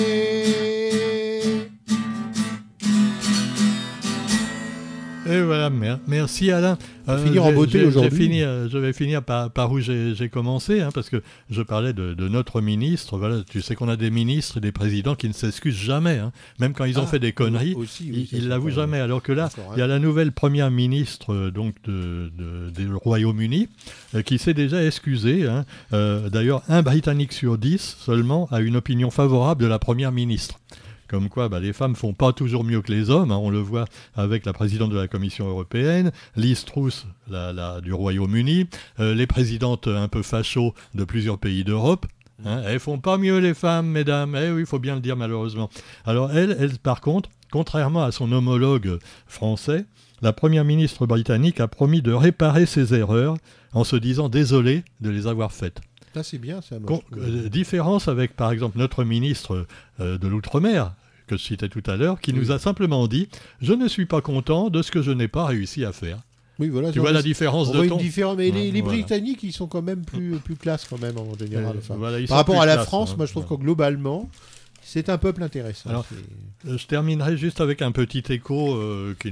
[SPEAKER 2] Et voilà, merci Alain.
[SPEAKER 3] Finir en beauté aujourd'hui.
[SPEAKER 2] Je vais finir par où j'ai commencé, hein, parce que je parlais de notre ministre. Voilà, tu sais qu'on a des ministres et des présidents qui ne s'excusent jamais, hein. Même quand ils ont fait des conneries, ils l'avouent jamais. Alors que là, il y a la nouvelle première ministre donc du Royaume-Uni qui s'est déjà excusée, hein. D'ailleurs, un Britannique sur 10 seulement a une opinion favorable de la première ministre. Comme quoi, les femmes font pas toujours mieux que les hommes, hein, on le voit avec la présidente de la Commission européenne, Liz Truss du Royaume-Uni, les présidentes un peu fachos de plusieurs pays d'Europe. Hein, elles font pas mieux les femmes, mesdames. Eh oui, il faut bien le dire malheureusement. Alors elle, par contre, contrairement à son homologue français, la première ministre britannique a promis de réparer ses erreurs en se disant désolé de les avoir faites.
[SPEAKER 3] Ça, c'est bien, ça.
[SPEAKER 2] Différence avec, par exemple, notre ministre de l'Outre-mer, que je citais tout à l'heure, qui nous a simplement dit « Je ne suis pas content de ce que je n'ai pas réussi à faire ».
[SPEAKER 3] Oui, voilà,
[SPEAKER 2] tu vois la différence de ton...
[SPEAKER 3] Mais les Britanniques, ils sont quand même plus classe quand même, en général.
[SPEAKER 2] Voilà,
[SPEAKER 3] par rapport à la France, moi, je trouve que globalement... C'est un peuple intéressant.
[SPEAKER 2] Alors, je terminerai juste avec un petit écho que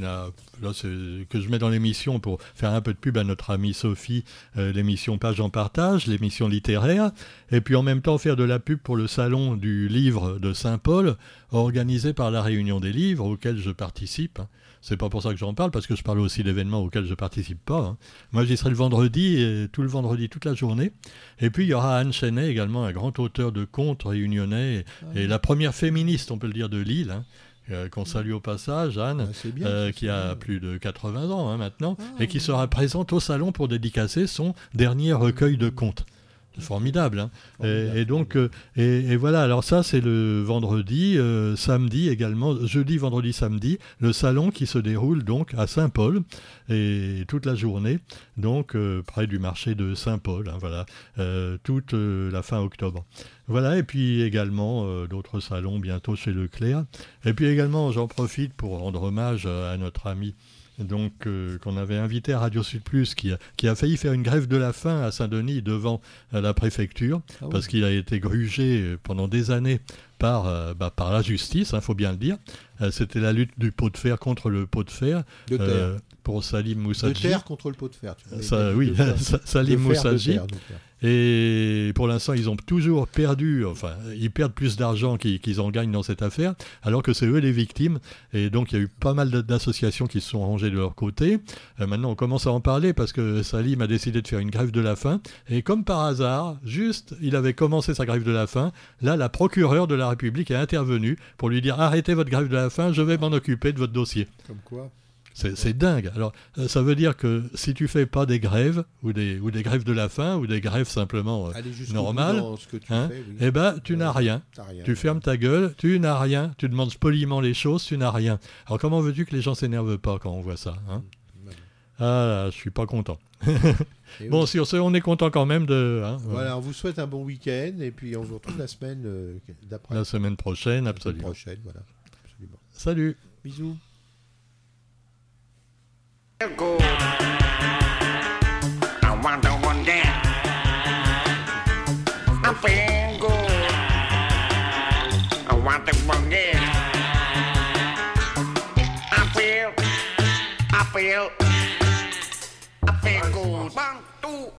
[SPEAKER 2] je mets dans l'émission pour faire un peu de pub à notre amie Sophie, l'émission Page en Partage, l'émission littéraire, et puis en même temps faire de la pub pour le salon du livre de Saint-Paul, organisé par la Réunion des livres, auquel je participe. C'est pas pour ça que j'en parle, parce que je parle aussi d'événements auxquels je participe pas, hein. Moi, j'y serai le vendredi, et tout le vendredi, toute la journée. Et puis, il y aura Anne Chenet, également un grand auteur de contes réunionnais, et la première féministe, on peut le dire, de Lille, hein, qu'on salue au passage, Anne, qui a plus de 80 ans, hein, maintenant, et qui sera présente au salon pour dédicacer son dernier recueil de contes. C'est formidable, hein. Et donc, et voilà, alors ça c'est le vendredi, samedi également, jeudi, vendredi, samedi, le salon qui se déroule donc à Saint-Paul, et toute la journée, donc près du marché de Saint-Paul, hein, voilà, toute la fin octobre. Voilà, et puis également d'autres salons bientôt chez Leclerc. Et puis également, j'en profite pour rendre hommage à notre ami donc qu'on avait invité à Radio Sud Plus, qui a failli faire une grève de la faim à Saint-Denis devant la préfecture, parce qu'il a été grugé pendant des années par la justice, il faut bien le dire. C'était la lutte du pot de fer contre le pot de fer.
[SPEAKER 3] De terre.
[SPEAKER 2] Pour Salim Moussadji.
[SPEAKER 3] De terre contre le pot de fer.
[SPEAKER 2] Salim Moussadji. Et pour l'instant, ils ont toujours perdu, ils perdent plus d'argent qu'ils en gagnent dans cette affaire, alors que c'est eux les victimes. Et donc, il y a eu pas mal d'associations qui se sont rangées de leur côté. Maintenant, on commence à en parler parce que Salim a décidé de faire une grève de la faim. Et comme par hasard, il avait commencé sa grève de la faim. Là, la procureure de la République est intervenue pour lui dire « Arrêtez votre grève de la faim, je vais m'en occuper de votre dossier. »
[SPEAKER 3] Comme quoi ?
[SPEAKER 2] C'est dingue. Alors, ça veut dire que si tu fais pas des grèves, ou des grèves de la faim, ou des grèves simplement normales, tu n'as rien. Tu fermes ta gueule, tu n'as rien. Tu demandes poliment les choses, tu n'as rien. Alors, comment veux-tu que les gens s'énervent pas quand on voit ça, hein ? Ah là, je suis pas content. Bon, sur ce, on est content quand même de... Hein,
[SPEAKER 3] voilà, on vous souhaite un bon week-end, et puis on vous retrouve la semaine d'après.
[SPEAKER 2] La semaine prochaine, absolument.
[SPEAKER 3] La semaine prochaine, voilà. Absolument.
[SPEAKER 2] Salut.
[SPEAKER 3] Bisous.
[SPEAKER 1] Go. I want to one dance. I feel good. I want to one dance. I feel good.